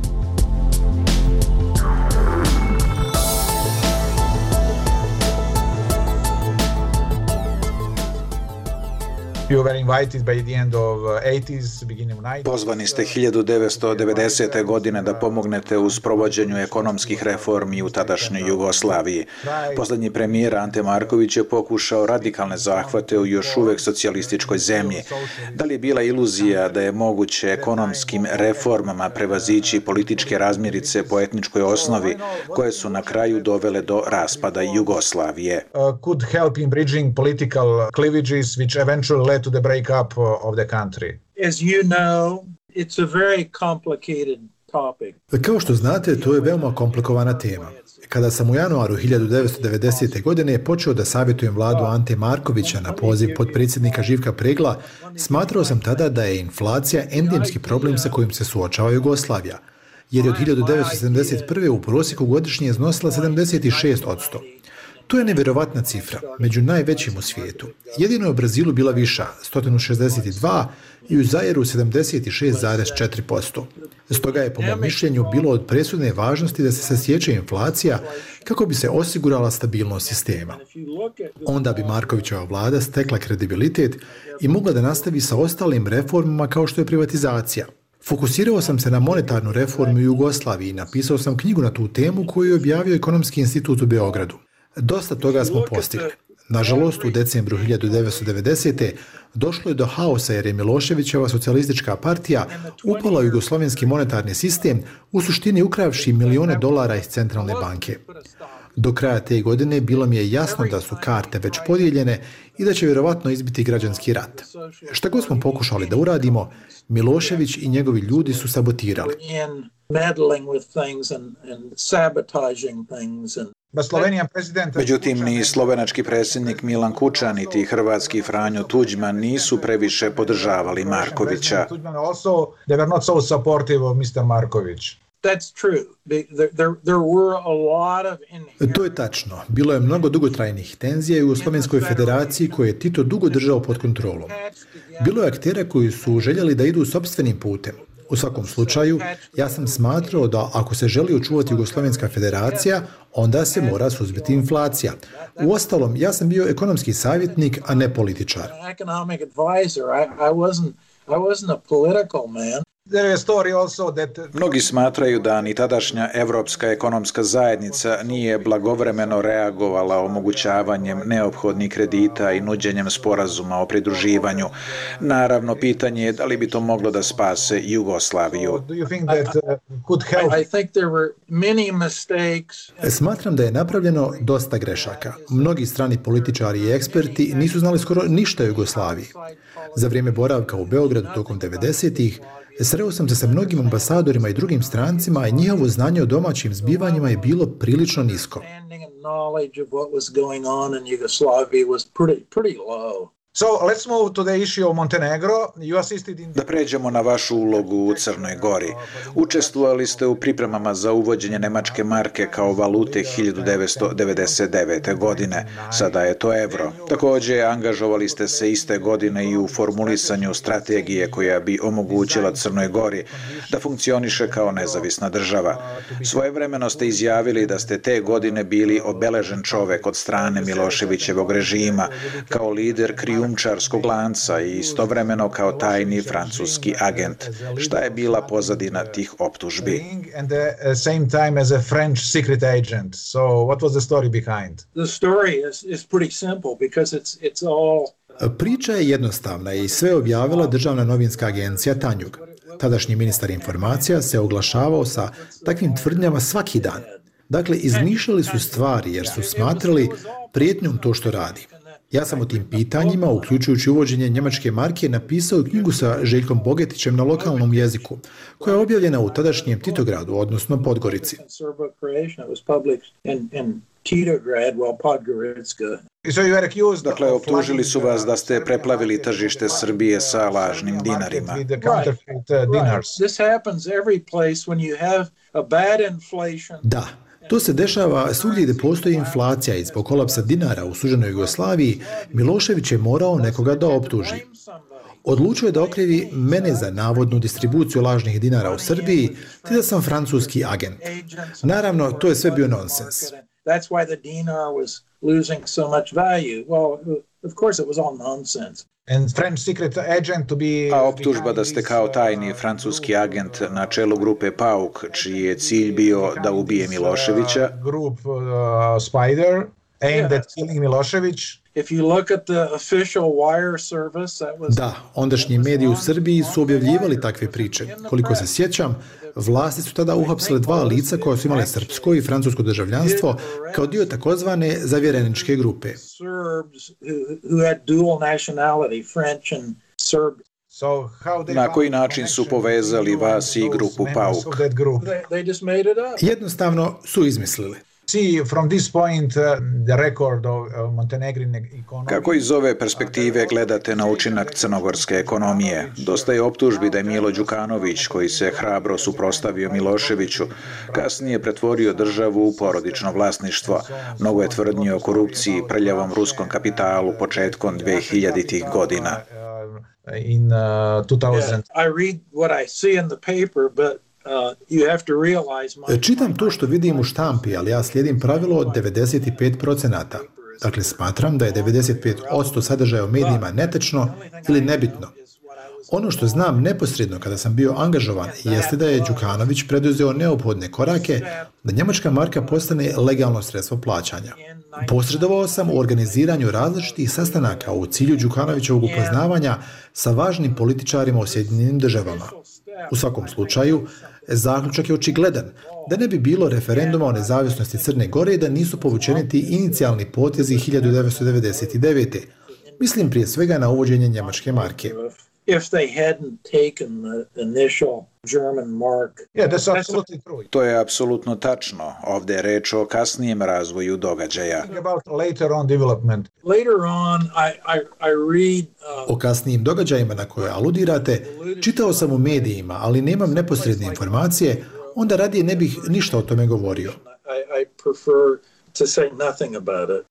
Pozvani ste hiljadu devetsto devedesete. godine da pomognete u sprovođenju ekonomskih reformi u tadašnjoj Jugoslaviji. Poslednji premijer Ante Marković je pokušao radikalne zahvate u još uvek socijalističkoj zemlji. Da li je bila iluzija da je moguće ekonomskim reformama prevazići političke razmirice po etničkoj osnovi koje su na kraju dovele do raspada Jugoslavije? Could help in bridging political cleavages which eventually led to the breakup of the country. As you know, it's a very complicated topic. Kao što znate, to je veoma komplikovana tema. Kada sam u januaru hiljadu devetsto devedesete. godine počeo da savjetujem vladu Ante Markovića na poziv potpredsjednika Živka Pregla, smatrao sam tada da je inflacija endemski problem sa kojim se suočava Jugoslavija, jer je od hiljadu devetsto sedamdeset prve. u prosjeku godišnje iznosila sedamdeset šest posto. To je nevjerovatna cifra, među najvećim u svijetu. Jedino je u Brazilu bila viša, sto šezdeset dva, i u Zairu sedamdeset šest zarez četiri posto. Stoga je, po mom mišljenju, bilo od presudne važnosti da se sasječe inflacija kako bi se osigurala stabilnost sistema. Onda bi Markovićeva vlada stekla kredibilitet i mogla da nastavi sa ostalim reformama kao što je privatizacija. Fokusirao sam se na monetarnu reformu u Jugoslaviji i napisao sam knjigu na tu temu koju je objavio Ekonomski institut u Beogradu. Dosta toga smo postigli. Nažalost, u decembru hiljadu devetsto devedesete. došlo je do haosa jer je Miloševićeva socijalistička partija upala u jugoslovenski monetarni sistem, u suštini ukravši milione dolara iz centralne banke. Do kraja te godine bilo mi je jasno da su karte već podijeljene i da će vjerovatno izbiti građanski rat. Šta god smo pokušali da uradimo, Milošević i njegovi ljudi su sabotirali. Međutim, ni slovenački predsjednik Milan Kučan niti hrvatski Franjo Tuđman nisu previše podržavali Markovića. To je tačno. Bilo je mnogo dugotrajnih tenzija u Slovenskoj federaciji koje je Tito dugo držao pod kontrolom. Bilo je aktera koji su željeli da idu sopstvenim putem. U svakom slučaju, ja sam smatrao da ako se želi očuvati Jugoslovenska federacija, onda se mora suzbiti inflacija. Uostalom, ja sam bio ekonomski savjetnik, a ne političar. Mnogi smatraju da ni tadašnja Evropska ekonomska zajednica nije blagovremeno reagovala omogućavanjem neophodnih kredita i nuđenjem sporazuma o pridruživanju. Naravno, pitanje je da li bi to moglo da spase Jugoslaviju. Smatram da je napravljeno dosta grešaka. Mnogi strani političari i eksperti nisu znali skoro ništa o Jugoslaviji. Za vrijeme boravka u Beogradu tokom devedesetih. Sreo sam se sa mnogim ambasadorima i drugim strancima, a njihovo znanje o domaćim zbivanjima je bilo prilično nisko. So let's move to the issue of Montenegro. You assisted in... Da pređemo na vašu ulogu u Crnoj Gori. Učestvovali ste u pripremama za uvođenje nemačke marke kao valute hiljadu devetsto devedeset devete. godine. Sada je to evro. Također, angažovali ste se iste godine i u formulisanju strategije koja bi omogućila Crnoj Gori da funkcioniše kao nezavisna država. Svojevremeno ste izjavili da ste te godine bili obeležen čovek od strane Miloševićevog režima kao lider krijumčarskog umčarskog lanca i istovremeno kao tajni francuski agent. Šta je bila pozadina tih optužbi? And the same time as a French secret agent. So what was the story behind? The story is is pretty simple because it's it's all Priča je jednostavna i sve objavila državna novinska agencija Tanjug. Tadašnji ministar informacija se oglašavao sa takvim tvrdnjama svaki dan. Dakle, izmišljali su stvari jer su smatrali prijetnjom to što radi. Ja sam o tim pitanjima, uključujući uvođenje njemačke marke, napisao knjigu sa Željkom Bogetićem na lokalnom jeziku, koja je objavljena u tadašnjem Titogradu, odnosno Podgorici. Dakle, optužili su vas da ste preplavili tržište Srbije sa lažnim dinarima. Da. To se dešava svugdje gdje postoji inflacija i zbog kolapsa dinara u suženoj Jugoslaviji, Milošević je morao nekoga da optuži. Odlučio je da okrivi mene za navodnu distribuciju lažnih dinara u Srbiji, te da sam francuski agent. Naravno, to je sve bio nonsens. A optužba da ste kao tajni francuski agent na čelu grupe Pauk, čiji je cilj bio da ubije Miloševića, Da, ondašnji mediji u Srbiji su objavljivali takve priče. Koliko se sjećam, vlasti su tada uhapsile dva lica koja su imale srpsko i francusko državljanstvo kao dio takozvane zavjereničke grupe. Na koji način su povezali vas i grupu Pauk? Jednostavno su izmislili. Kako iz ove perspektive gledate na učinak crnogorske ekonomije? Dosta je optužbi da je Milo Đukanović, koji se hrabro suprotstavio Miloševiću, kasnije pretvorio državu u porodično vlasništvo. Mnogo je tvrdnji o korupciji i prljavom ruskom kapitalu početkom dvehiljaditih godina. In uh, two thousand. I read what I see in the paper, but Uh, you have to realize my... Čitam to što vidim u štampi, ali ja slijedim pravilo od devedeset pet procenata. Dakle, smatram da je devedeset pet posto sadržaja u medijima netečno ili nebitno. Ono što znam neposredno kada sam bio angažovan jeste da je Đukanović preduzeo neophodne korake da njemačka marka postane legalno sredstvo plaćanja. Posredovao sam u organiziranju različitih sastanaka u cilju Đukanovićevog upoznavanja sa važnim političarima u Sjedinjenim državama. U svakom slučaju, zaključak je očigledan da ne bi bilo referenduma o nezavisnosti Crne Gore da nisu povučeni ti inicijalni potezi hiljadu devetsto devedeset devete. Mislim prije svega na uvođenje njemačke marke. If they hadn't taken the initial German mark. Yeah, that's absolutely true. To je apsolutno tačno. Ovdje je reč o kasnijem razvoju događaja. About later on development. Later on, I, I, I read, uh... O kasnijim događajima na koje aludirate čitao sam u medijima, ali nemam neposredne informacije, onda radije ne bih ništa o tome govorio. I, I prefer to say nothing about it.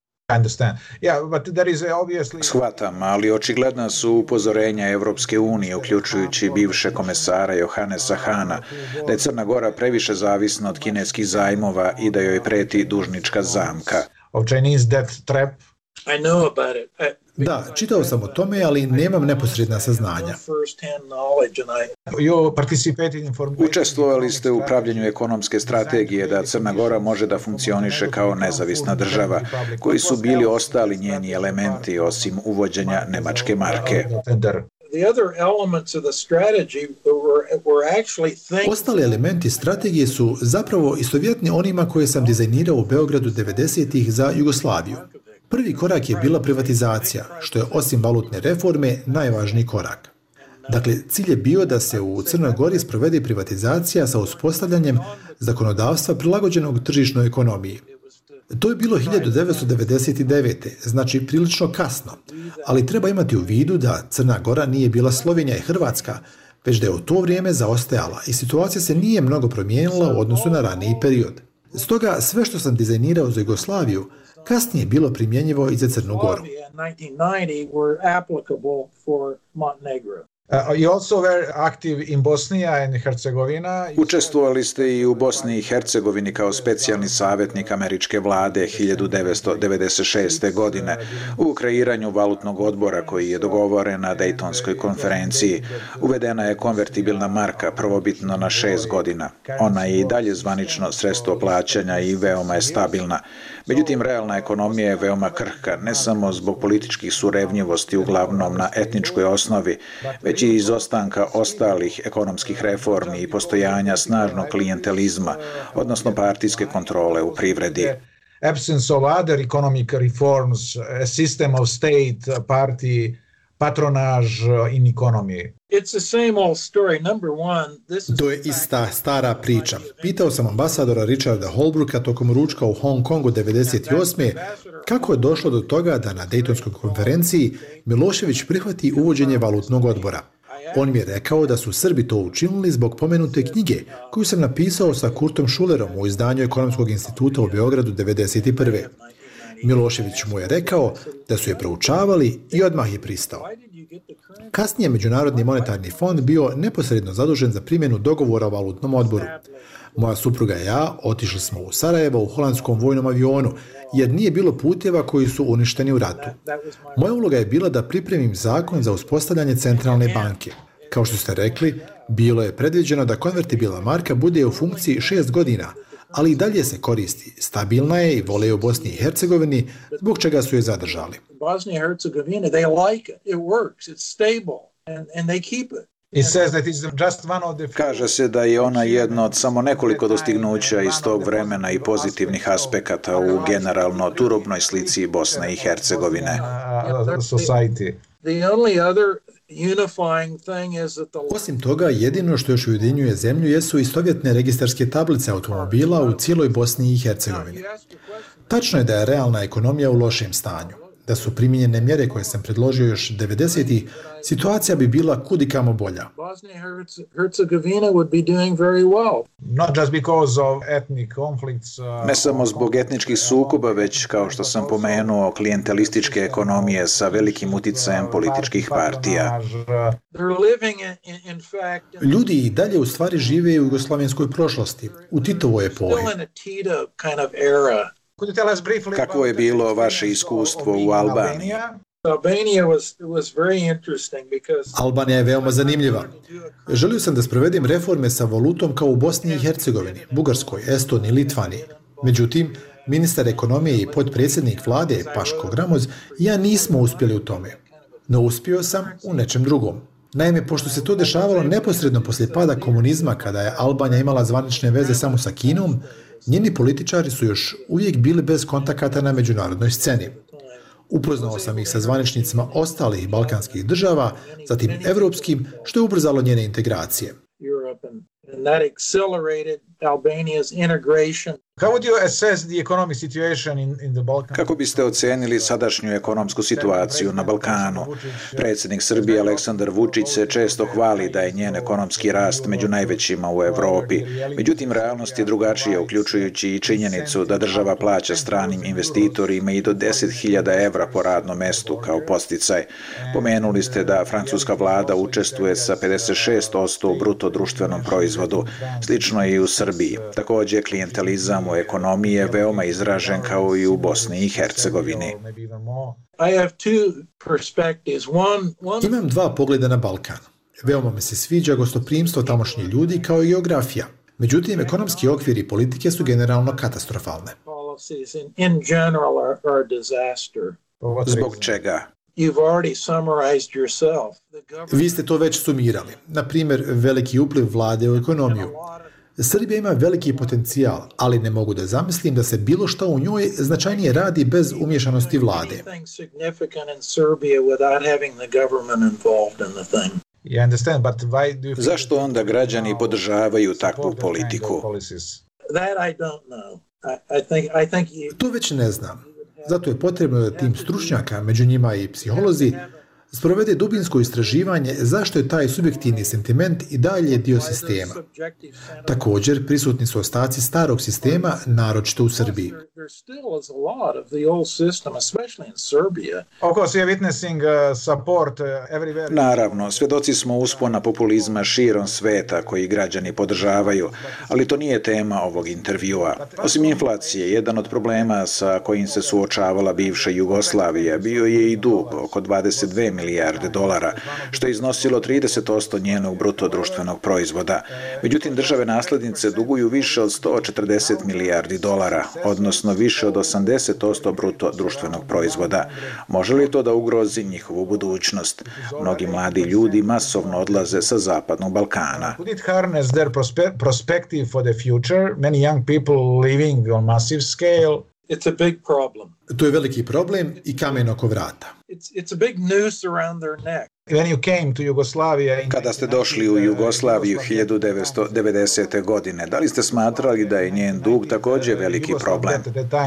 Shvatam, ali očigledna su upozorenja Evropske unije, uključujući bivše komesara Johannesa Hana, da je Crna Gora previše zavisna od kineskih zajmova i da joj preti dužnička zamka. Da, čitao sam o tome, ali nemam neposredna saznanja. Učestvovali ste u pravljenju ekonomske strategije da Crna Gora može da funkcioniše kao nezavisna država, koji su bili ostali njeni elementi osim uvođenja nemačke marke. Ostali elementi strategije su zapravo istovjetni onima koje sam dizajnirao u Beogradu devedesetih za Jugoslaviju. Prvi korak je bila privatizacija, što je osim valutne reforme najvažniji korak. Dakle, cilj je bio da se u Crnoj Gori sprovede privatizacija sa uspostavljanjem zakonodavstva prilagođenog tržišnoj ekonomiji. To je bilo hiljadu devetsto devedeset devete, znači prilično kasno, ali treba imati u vidu da Crna Gora nije bila Slovenija i Hrvatska, već da je u to vrijeme zaostajala i situacija se nije mnogo promijenila u odnosu na raniji period. Stoga sve što sam dizajnirao za Jugoslaviju kasnije bilo primjenjivo i za Crnu Goru. Učestvovali ste i u Bosni i Hercegovini kao specijalni savjetnik američke vlade hiljadu devetsto devedeset šeste. godine u kreiranju valutnog odbora koji je dogovoren na Dejtonskoj konferenciji. Uvedena je konvertibilna marka prvobitno na šest godina. Ona je i dalje zvanično sredstvo plaćanja i veoma je stabilna. Međutim, realna ekonomija je veoma krhka, ne samo zbog političkih surevnjivosti uglavnom na etničkoj osnovi, već i izostanka ostalih ekonomskih reformi i postojanja snažnog klijentelizma, odnosno partijske kontrole u privredi. Absence of other economic reforms, a system of state, party, patronage in economy. It's the same old story. Number one, this is... To je ista stara priča. Pitao sam ambasadora Richarda Holbrooka tokom ručka u Hong Kongu devedeset osme. kako je došlo do toga da na Dejtonskoj konferenciji Milošević prihvati uvođenje valutnog odbora. On mi je rekao da su Srbi to učinili zbog pomenute knjige koju sam napisao sa Kurtom Šulerom u izdanju Ekonomskog instituta u Beogradu devedeset prve. Milošević mu je rekao da su je proučavali i odmah je pristao. Kasnije Međunarodni monetarni fond bio neposredno zadužen za primjenu dogovora o valutnom odboru. Moja supruga i ja otišli smo u Sarajevo u holandskom vojnom avionu, jer nije bilo puteva koji su uništeni u ratu. Moja uloga je bila da pripremim zakon za uspostavljanje centralne banke. Kao što ste rekli, bilo je predviđeno da konvertibilna marka bude u funkciji šest godina, ali i dalje se koristi. Stabilna je i vole je u Bosni i Hercegovini, zbog čega su je zadržali. Bosnia and Herzegovina, they like it. It works. It's stable. And, and they keep it. It says that it's just one of the... Kaže se da je ona jedno od samo nekoliko dostignuća iz tog vremena i pozitivnih aspekata u generalno turobnoj slici Bosne i Hercegovine. Society. The only other unifying thing is that the... Osim toga, jedino što još ujedinjuje zemlju jesu istovjetne registarske tablice automobila u cijeloj Bosni i Hercegovini. Tačno je da je realna ekonomija u lošem stanju. Da su primijenjene mjere koje sam predložio još devedesetih, situacija bi bila kudikamo bolja. Ne samo zbog etničkih sukoba, već, kao što sam pomenuo, klijentelističke ekonomije sa velikim uticajem političkih partija. Ljudi i dalje u stvari žive u jugoslavenskoj prošlosti, u Titovoj epohi. Kakvo je bilo vaše iskustvo u Albaniji? Albanija je veoma zanimljiva. Želio sam da sprovedem reforme sa valutom kao u Bosni i Hercegovini, Bugarskoj, Estoniji, Litvaniji. Međutim, ministar ekonomije i potpredsjednik vlade Paško Gramoz i ja nismo uspjeli u tome. No uspio sam u nečem drugom. Naime, pošto se to dešavalo neposredno poslije pada komunizma, kada je Albanija imala zvanične veze samo sa Kinom, njeni političari su još uvijek bili bez kontakata na međunarodnoj sceni. Upoznao sam ih sa zvaničnicima ostalih balkanskih država, zatim evropskim, što je ubrzalo njene integracije. Kako biste ocenili sadašnju ekonomsku situaciju na Balkanu? Predsjednik Srbije Aleksandar Vučić se često hvali da je njen ekonomski rast među najvećima u Evropi. Međutim, realnost je drugačija, uključujući i činjenicu da država plaća stranim investitorima i do deset hiljada evra po radnom mestu kao podsticaj. Pomenuli ste da francuska vlada učestvuje sa pedeset šest posto u bruto društvenom proizvodu. Slično je i u Srbiji. Također, klijentelizam u ekonomiji je veoma izražen kao i u Bosni i Hercegovini. Imam dva pogleda na Balkan. Veoma me se sviđa gostoprimstvo tamošnjih ljudi kao i geografija. Međutim, ekonomski okvir i politike su generalno katastrofalne. Zbog čega? Vi ste to već sumirali. Na primjer, veliki upliv vlade u ekonomiju. Srbija ima veliki potencijal, ali ne mogu da zamislim da se bilo što u njoj značajnije radi bez umješanosti vlade. Zašto onda građani podržavaju takvu politiku? To već ne znam. Zato je potrebno da tim stručnjaka, među njima i psiholozi, sprovede dubinsko istraživanje zašto je taj subjektivni sentiment i dalje dio sistema. Također, prisutni su ostaci starog sistema, naročito u Srbiji. Naravno, svjedoci smo uspona populizma širom sveta koji građani podržavaju, ali to nije tema ovog intervjua. Osim inflacije, jedan od problema sa kojim se suočavala bivša Jugoslavija bio je i dug, oko dvadeset dve milijarde dolara, što je iznosilo trideset posto njenog bruto društvenog proizvoda. Međutim, države naslednice duguju više od sto četrdeset milijardi dolara, odnosno više od osamdeset posto bruto društvenog proizvoda. Može li to da ugrozi njihovu budućnost? Mnogi mladi ljudi masovno odlaze sa Zapadnog Balkana. Could it harness their perspective for the future? Many young people living on massive scale. It's a big problem. To je veliki problem i kamen oko vrata. It's, it's a big noose around their neck. When you came to Yugoslavia, Kada ste došli u Jugoslaviju hiljadu devetsto devedesete. godine, da li ste smatrali da je njen dug također veliki problem?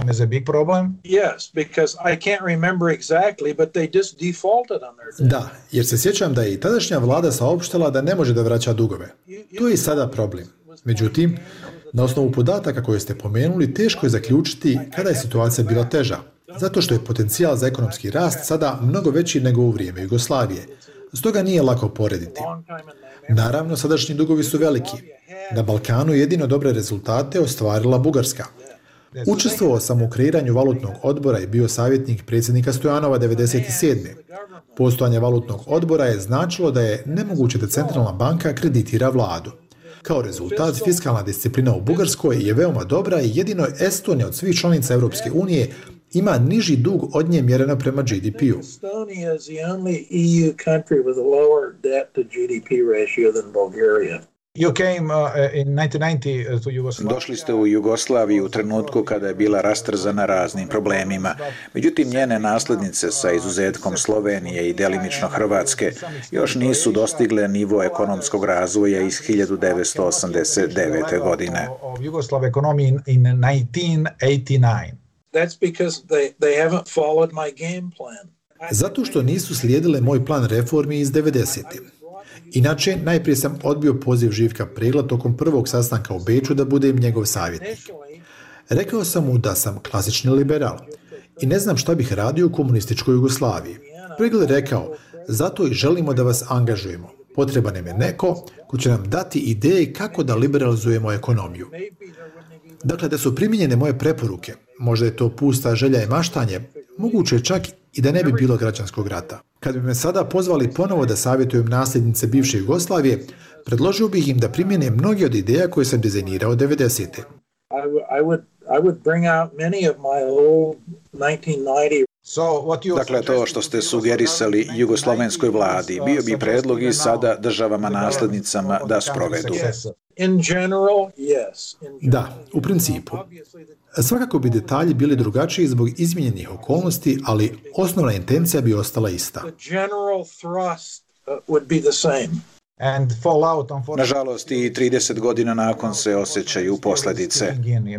Yes, because I can't remember exactly, but they just defaulted on their debt. Da, jer se sjećam da je i tadašnja vlada saopštila da ne može da vraća dugove. To je i sada problem. Međutim, na osnovu podataka koje ste pomenuli, teško je zaključiti kada je situacija bila teža, zato što je potencijal za ekonomski rast sada mnogo veći nego u vrijeme Jugoslavije. Stoga nije lako porediti. Naravno, sadašnji dugovi su veliki. Na Balkanu jedino dobre rezultate ostvarila Bugarska. Učestvovao sam u kreiranju valutnog odbora i bio savjetnik predsjednika Stojanova devedeset sedme. Postojanje valutnog odbora je značilo da je nemoguće da centralna banka kreditira vladu. Kao rezultat, fiskalna disciplina u Bugarskoj je veoma dobra i jedino Estonija od svih članica Europske unije ima niži dug od nje mjereno prema G D P-u. Estonia is the only E U country with a lower debt to G D P ratio than Bulgaria. You came uh, in nineteen ninety to Yugoslavia. Došli ste u Jugoslaviju u trenutku kada je bila rastrzana raznim problemima. Međutim, njene naslednice sa izuzetkom Slovenije i delimično Hrvatske još nisu dostigle nivo ekonomskog razvoja iz hiljadu devetsto osamdeset devete. godine. Yugoslav economy in nineteen eighty-nine. That's because they, they haven't followed my game plan. Zato što nisu slijedile moj plan reformi iz devedesete. Inače, najprije sam odbio poziv Živka Pregla tokom prvog sastanka u Beču da budem njegov savjetnik. Rekao sam mu da sam klasični liberal i ne znam šta bih radio u komunističkoj Jugoslaviji. Pregl je rekao, zato i želimo da vas angažujemo. Potreban nam je neko ko će nam dati ideje kako da liberalizujemo ekonomiju. Dakle, da su primijenjene moje preporuke, možda je to pusta želja i maštanje, moguće čak i da ne bi bilo građanskog rata. Kad bi me sada pozvali ponovo da savjetujem nasljednice bivše Jugoslavije, predložio bih im da primjene mnogi od ideja koje sam dizajnirao devedesete. I would, I would bring out many of my old nineteen ninety. Dakle, to što ste sugerisali jugoslovenskoj vladi, bio bi predlog i sada državama naslednicama da sprovedu. In general, yes. Da, u principu. Svakako bi detalji bili drugačiji zbog izmijenjenih okolnosti, ali osnovna intencija bi ostala ista. Nažalost, i trideset godina nakon se osjećaju posljedice.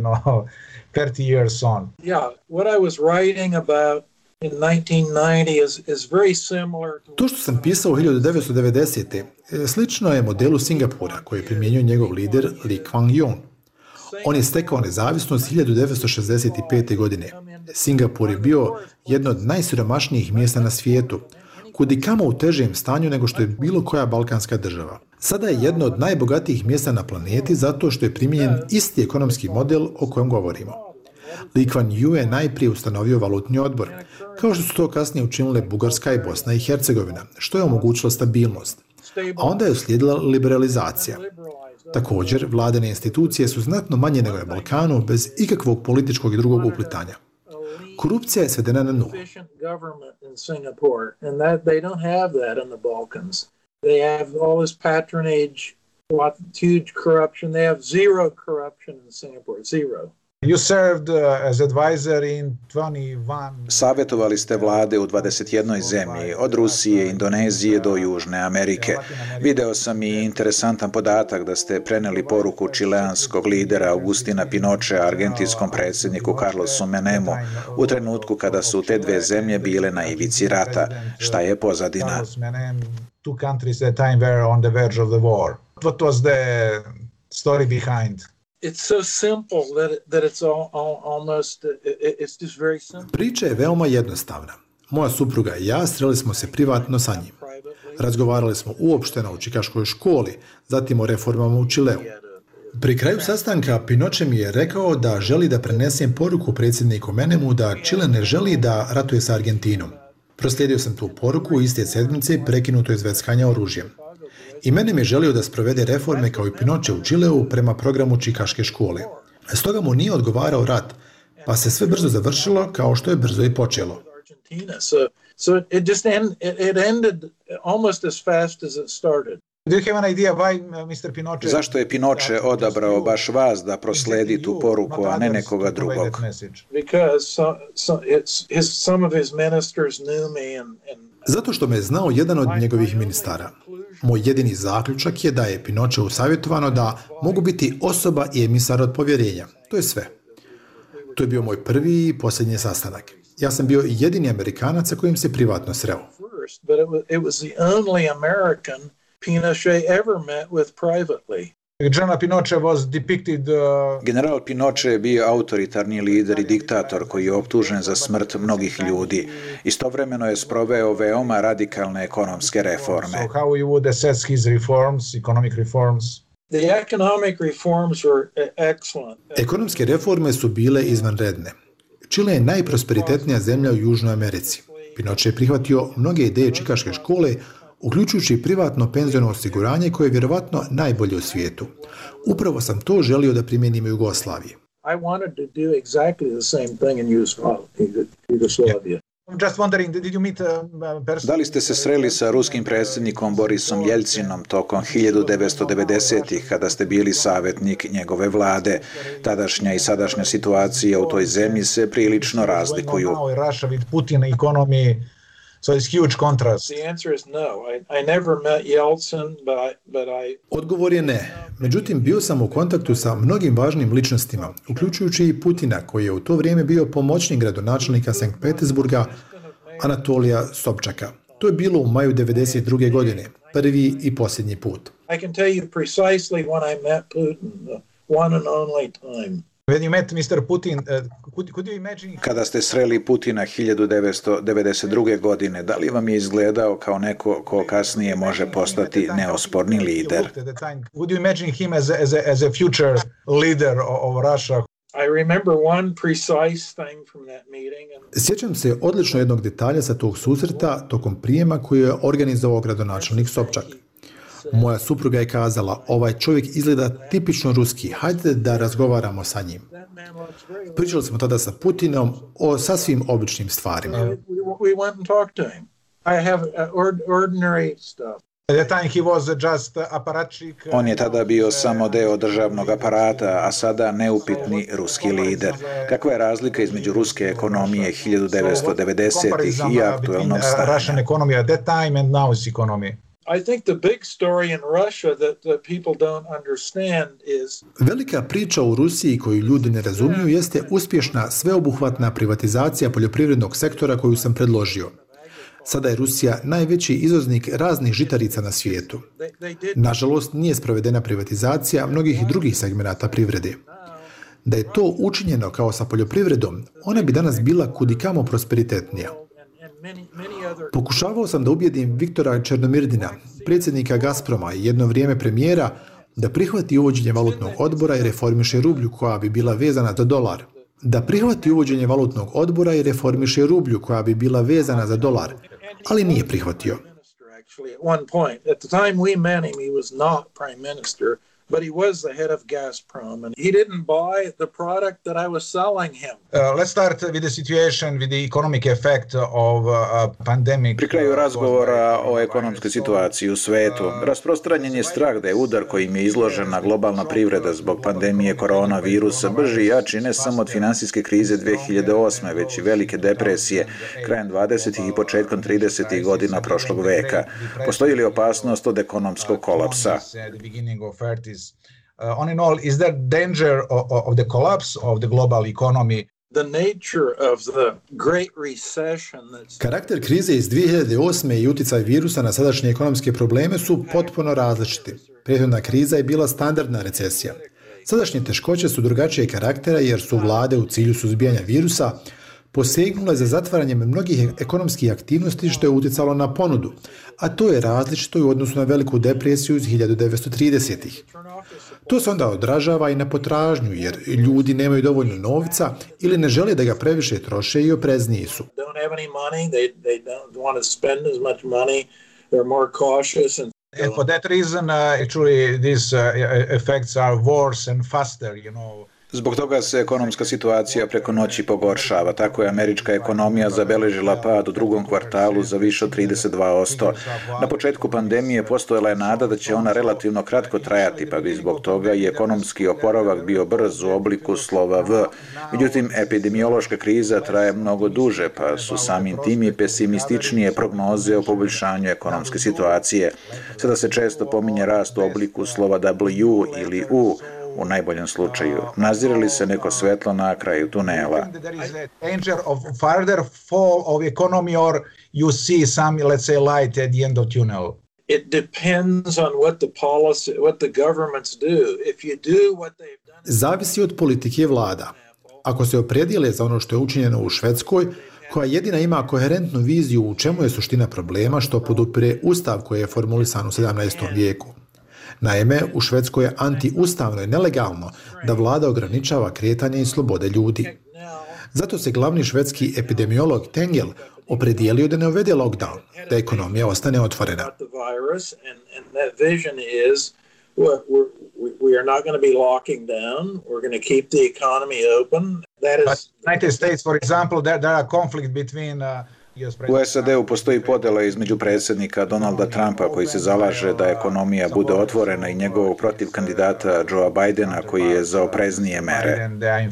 To što sam pisao u hiljadu devetsto devedesete. slično je modelu Singapura koji je primijenio njegov lider Lee Kuan Yew. On je stekao nezavisnost hiljadu devetsto šezdeset pete. godine. Singapur je bio jedno od najsiromašnijih mjesta na svijetu, kudikamo u težem stanju nego što je bilo koja balkanska država. Sada je jedno od najbogatijih mjesta na planeti zato što je primijenjen isti ekonomski model o kojem govorimo. Lee Kuan Yew je najprije ustanovio valutni odbor, kao što su to kasnije učinile Bugarska i Bosna i Hercegovina, što je omogućilo stabilnost. A onda je uslijedila liberalizacija. Također, vladine institucije su znatno manje nego na Balkanu, bez ikakvog političkog i drugog uplitanja. Korupcija je svedena na nulu. You served as advisor in twenty-one... Savjetovali ste vlade u dvadeset jednoj zemlji, od Rusije, Indonezije do Južne Amerike. Video sam i interesantan podatak da ste preneli poruku čileanskog lidera Augustina Pinochea argentinskom predsjedniku Carlosu Menemu u trenutku kada su te dve zemlje bile na ivici rata. Šta je pozadina? Two countries at the time were on the verge of the war. What was the story behind? It's so simple that that it's all, all almost it's just very simple. Priča je veoma jednostavna. Moja supruga i ja sreli smo se privatno sa njim. Razgovarali smo uopšteno u čikaškoj školi, zatim o reformama u Čileu. Pri kraju sastanka Pinochet mi je rekao da želi da prenesem poruku predsjedniku Menemu da Čile ne želi da ratuje sa Argentinom. Proslijedio sam tu poruku iste sedmice prekinuto izveckanja oružjem. I Menem je želio da sprovede reforme kao i Pinochet u Čileu prema programu čikaške škole. Stoga mu nije odgovarao rat, pa se sve brzo završilo kao što je brzo i počelo. So it just end, it ended almost as fast as it started. Do you have an idea why mister Pinochet... Zašto je Pinochet odabrao baš vas da prosledi tu poruku, a ne nekoga drugog? Because so, so it's his, some of his ministers knew me and, and Zato što me je znao jedan od njegovih ministara. Moj jedini zaključak je da je Pinochetu savjetovano da mogu biti osoba i emisar od povjerenja. To je sve. To je bio moj prvi i posljednji sastanak. Ja sam bio jedini Amerikanac sa kojim se privatno sreo. General Pinochet je bio autoritarni lider i diktator koji je optužen za smrt mnogih ljudi. Istovremeno je sproveo veoma radikalne ekonomske reforme. So how you would assess his reforms, economic reforms? The economic reforms were excellent. Ekonomske reforme su bile izvanredne. Čile je najprosperitetnija zemlja u Južnoj Americi. Pinochet je prihvatio mnoge ideje čikaške škole, uključujući privatno penziono osiguranje koje je vjerovatno najbolje u svijetu. Upravo sam to želio da primjenim u Jugoslaviji. I wanted to do exactly the same thing in Yugoslavia. Just wondering, did you meet Da li ste se sreli sa ruskim predsjednikom Borisom Jelcinom tokom hiljadu devetsto devedesetih kada ste bili savjetnik njegove vlade? Tadašnja i sadašnja situacija u toj zemlji se prilično razlikuju. Russia with Putin economy, so it's huge contrast. The answer is no. I, I never met Yeltsin, but I, but I... Odgovor je ne. Međutim, bio sam u kontaktu sa mnogim važnim ličnostima, uključujući i Putina, koji je u to vrijeme bio pomoćnik gradonačelnika Sankt Petersburga, Anatolija Sobčaka. To je bilo u maju devedeset druge godine, prvi i posljednji put. I can tell you precisely when I met Putin, the one and only time. When you met mister Putin, uh, could, could you imagine... Kada ste sreli Putina hiljadu devetsto devedeset druge. godine, da li vam je izgledao kao neko ko kasnije može postati neosporni lider? Would you imagine him as a, as a, as a future leader of Russia? I remember one precise thing from that meeting. And... Sjećam se odlično jednog detalja sa tog susreta tokom prijema koji je organizovao gradonačelnik Sobčak. Moja supruga je kazala, ovaj čovjek izgleda tipično ruski, hajde da razgovaramo sa njim. Pričali smo tada sa Putinom o sasvim običnim stvarima. We went and talked to him. I have ordinary stuff. On je tada bio samo deo državnog aparata, a sada neupitni ruski lider. Kakva je razlika između ruske ekonomije hiljadu devetsto devedesetih i aktuelnog stanja? I think the big story in Russia that, that people don't understand is... Velika priča u Rusiji koju ljudi ne razumiju jeste uspješna sveobuhvatna privatizacija poljoprivrednog sektora koju sam predložio. Sada je Rusija najveći izvoznik raznih žitarica na svijetu. Nažalost, nije sprovedena privatizacija mnogih drugih segmenata privrede. Da je to učinjeno kao sa poljoprivredom, ona bi danas bila kudikamo prosperitetnija. Pokušavao sam da ubijedim Viktora Černomirdina, predsjednika Gazproma i jedno vrijeme premijera, da prihvati uvođenje valutnog odbora i reformiše rublju koja bi bila vezana za dolar. Da prihvati uvođenje valutnog odbora i reformiše rublju koja bi bila vezana za dolar, ali nije prihvatio. but he was the head of Gazprom, and he didn't buy the product that I was selling him. Uh, let's start with the situation with the economic effect of uh, pandemic. Pri kraju razgovora o ekonomskoj situaciji u svetu, rasprostranjen je strah da je udar kojim je izložena globalna privreda zbog pandemije koronavirusa brži i jači ne samo od finansijske krize dve hiljade osme, već i velike depresije krajem dvadesetih i početkom tridesetih godina prošlog veka. Postoji li opasnost od ekonomskog kolapsa? Uh, all in all, is there danger of, of the collapse of the global economy? The nature of the great recession that's... Karakter krize iz dve hiljade osme i uticaj virusa na sadašnje ekonomske probleme su potpuno različiti. Prethodna kriza je bila standardna recesija. Sadašnje teškoće su drugačije karaktera jer su vlade u cilju suzbijanja virusa posegnule za zatvaranjem mnogih ekonomskih aktivnosti što je uticalo na ponudu, a to je različito u odnosu na veliku depresiju iz hiljadu devetsto tridesetih. To se onda odražava i na potražnju, jer ljudi nemaju dovoljno novca ili ne žele da ga previše troše i oprezniji su. And for that reason, uh, actually, these uh, effects are worse and faster, you know. Zbog toga se ekonomska situacija preko noći pogoršava. Tako je američka ekonomija zabeležila pad u drugom kvartalu za više od trideset dva posto. Na početku pandemije postojala je nada da će ona relativno kratko trajati, pa bi zbog toga i ekonomski oporavak bio brz u obliku slova V. Međutim, epidemiološka kriza traje mnogo duže, pa su samim tim i pesimističnije prognoze o poboljšanju ekonomske situacije. Sada se često pominje rast u obliku slova W ili U, u najboljem slučaju. Nazire li se neko svetlo na kraju tunela? Danger of further fall of economy or you see some, let's say, light at the end of tunnel? It depends on what the policy, what the governments do. If you do what they've done... Zavisi od politike vlada. Ako se opredijele za ono što je učinjeno u Švedskoj, koja jedina ima koherentnu viziju u čemu je suština problema što podupire ustav koji je formulisan u sedamnaestom vijeku. Naime, u Švedskoj je antiustavno i nelegalno da vlada ograničava kretanje i slobode ljudi. Zato se glavni švedski epidemiolog Tengel opredijelio da ne uvede lockdown, da ekonomija ostane otvorena. United States, for example, there, there are conflict between uh, U S A D-u postoji podela između predsjednika Donalda Trumpa koji se zalaže da ekonomija bude otvorena i njegovog protiv kandidata Joea Bidena koji je za opreznije mere.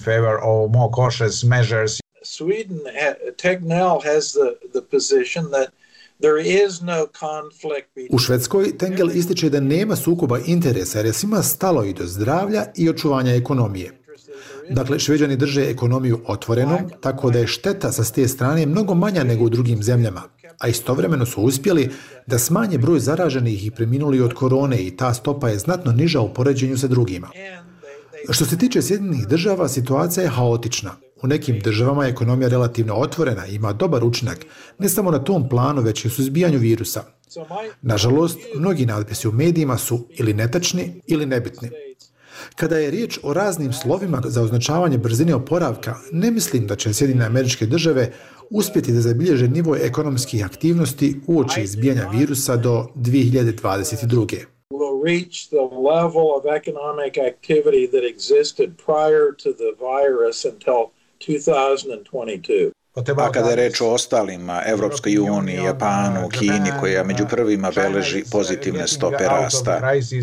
Sweden, Tegnell has the, the position that there is no conflict. U Švedskoj Tengel ističe da nema sukoba interesa jer je svima stalo i do zdravlja i očuvanja ekonomije. Dakle, Šveđani drže ekonomiju otvorenom, tako da je šteta sa te strane mnogo manja nego u drugim zemljama, a istovremeno su uspjeli da smanje broj zaraženih i preminuli od korone i ta stopa je znatno niža u poređenju sa drugima. Što se tiče Sjedinjenih država, situacija je haotična. U nekim državama je ekonomija relativno otvorena i ima dobar učinak, ne samo na tom planu, već i u suzbijanju virusa. Nažalost, mnogi natpisi u medijima su ili netačni ili nebitni. Kada je riječ o raznim slovima za označavanje brzine oporavka, ne mislim da će Sjedinjene Američke Države uspjeti da zabilježe nivo ekonomskih aktivnosti uoči izbijanja virusa do dve hiljade dvadeset druge. Will reach the level of economic activity that existed prior to the virus until two thousand twenty-two. A kada je reč o ostalima, Evropskoj uniji, Japanu, Kini, koja među prvima beleži pozitivne stope rasta.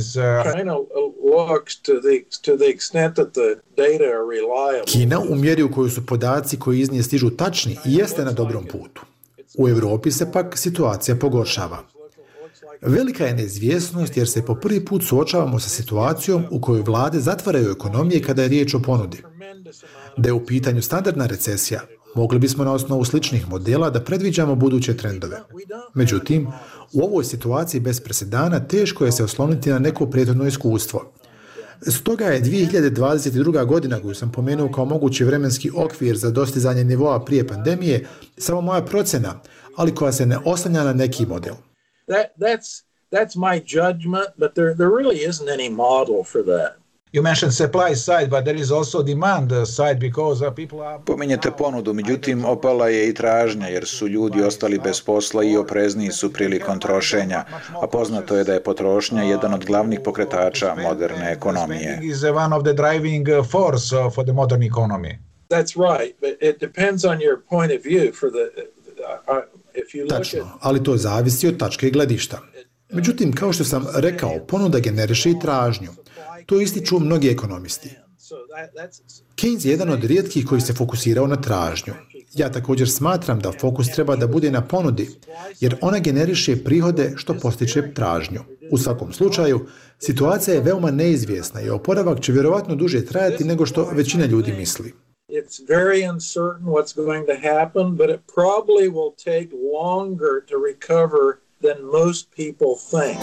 Kina, u mjeri u kojoj su podaci koji iz nje stižu tačni, jeste na dobrom putu. U Europi se pak situacija pogoršava. Velika je neizvjesnost jer se po prvi put suočavamo sa situacijom u kojoj vlade zatvaraju ekonomije kada je riječ o ponudi. Da je u pitanju standardna recesija, mogli bismo na osnovu sličnih modela da predviđamo buduće trendove. Međutim, u ovoj situaciji bez presedana teško je se osloniti na neko prethodno iskustvo. Stoga je dve hiljade dvadeset druga. godina koju sam pomenuo kao mogući vremenski okvir za dostizanje nivoa prije pandemije samo moja procena, ali koja se ne oslanja na neki model. That, that's, that's my judgment, but there, there really isn't any model for that. You mentioned supply side, but there is also demand side because people are... Pominjete ponudu, međutim opala je i tražnja jer su ljudi ostali bez posla i oprezniji su prilikom trošenja, a poznato je da je potrošnja jedan od glavnih pokretača moderne ekonomije. Is one of the driving force for the modern economy. That's right, but it depends on your point of view for the uh, if you look Tačno, ali to zavisi od tačke gledišta. Međutim, kao što sam rekao, ponuda generiše i tražnju. To ističu mnogi ekonomisti. Keynes je jedan od rijetkih koji se fokusirao na tražnju. Ja također smatram da fokus treba da bude na ponudi, jer ona generiše prihode što postiče tražnju. U svakom slučaju, situacija je veoma neizvjesna i oporavak će vjerovatno duže trajati nego što većina ljudi misli. It's very uncertain what's going to happen, but it probably will take longer to recover than most people think.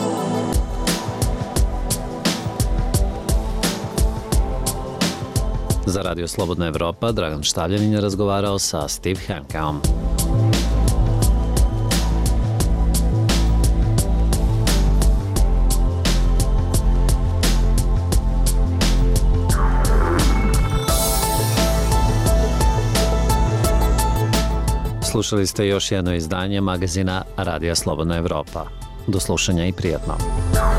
Za Radio Slobodna Evropa, Dragan Štavljanin je razgovarao sa Steve Hankeom. Slušali ste još jedno izdanje magazina Radija Slobodna Evropa. Do slušanja i prijatno.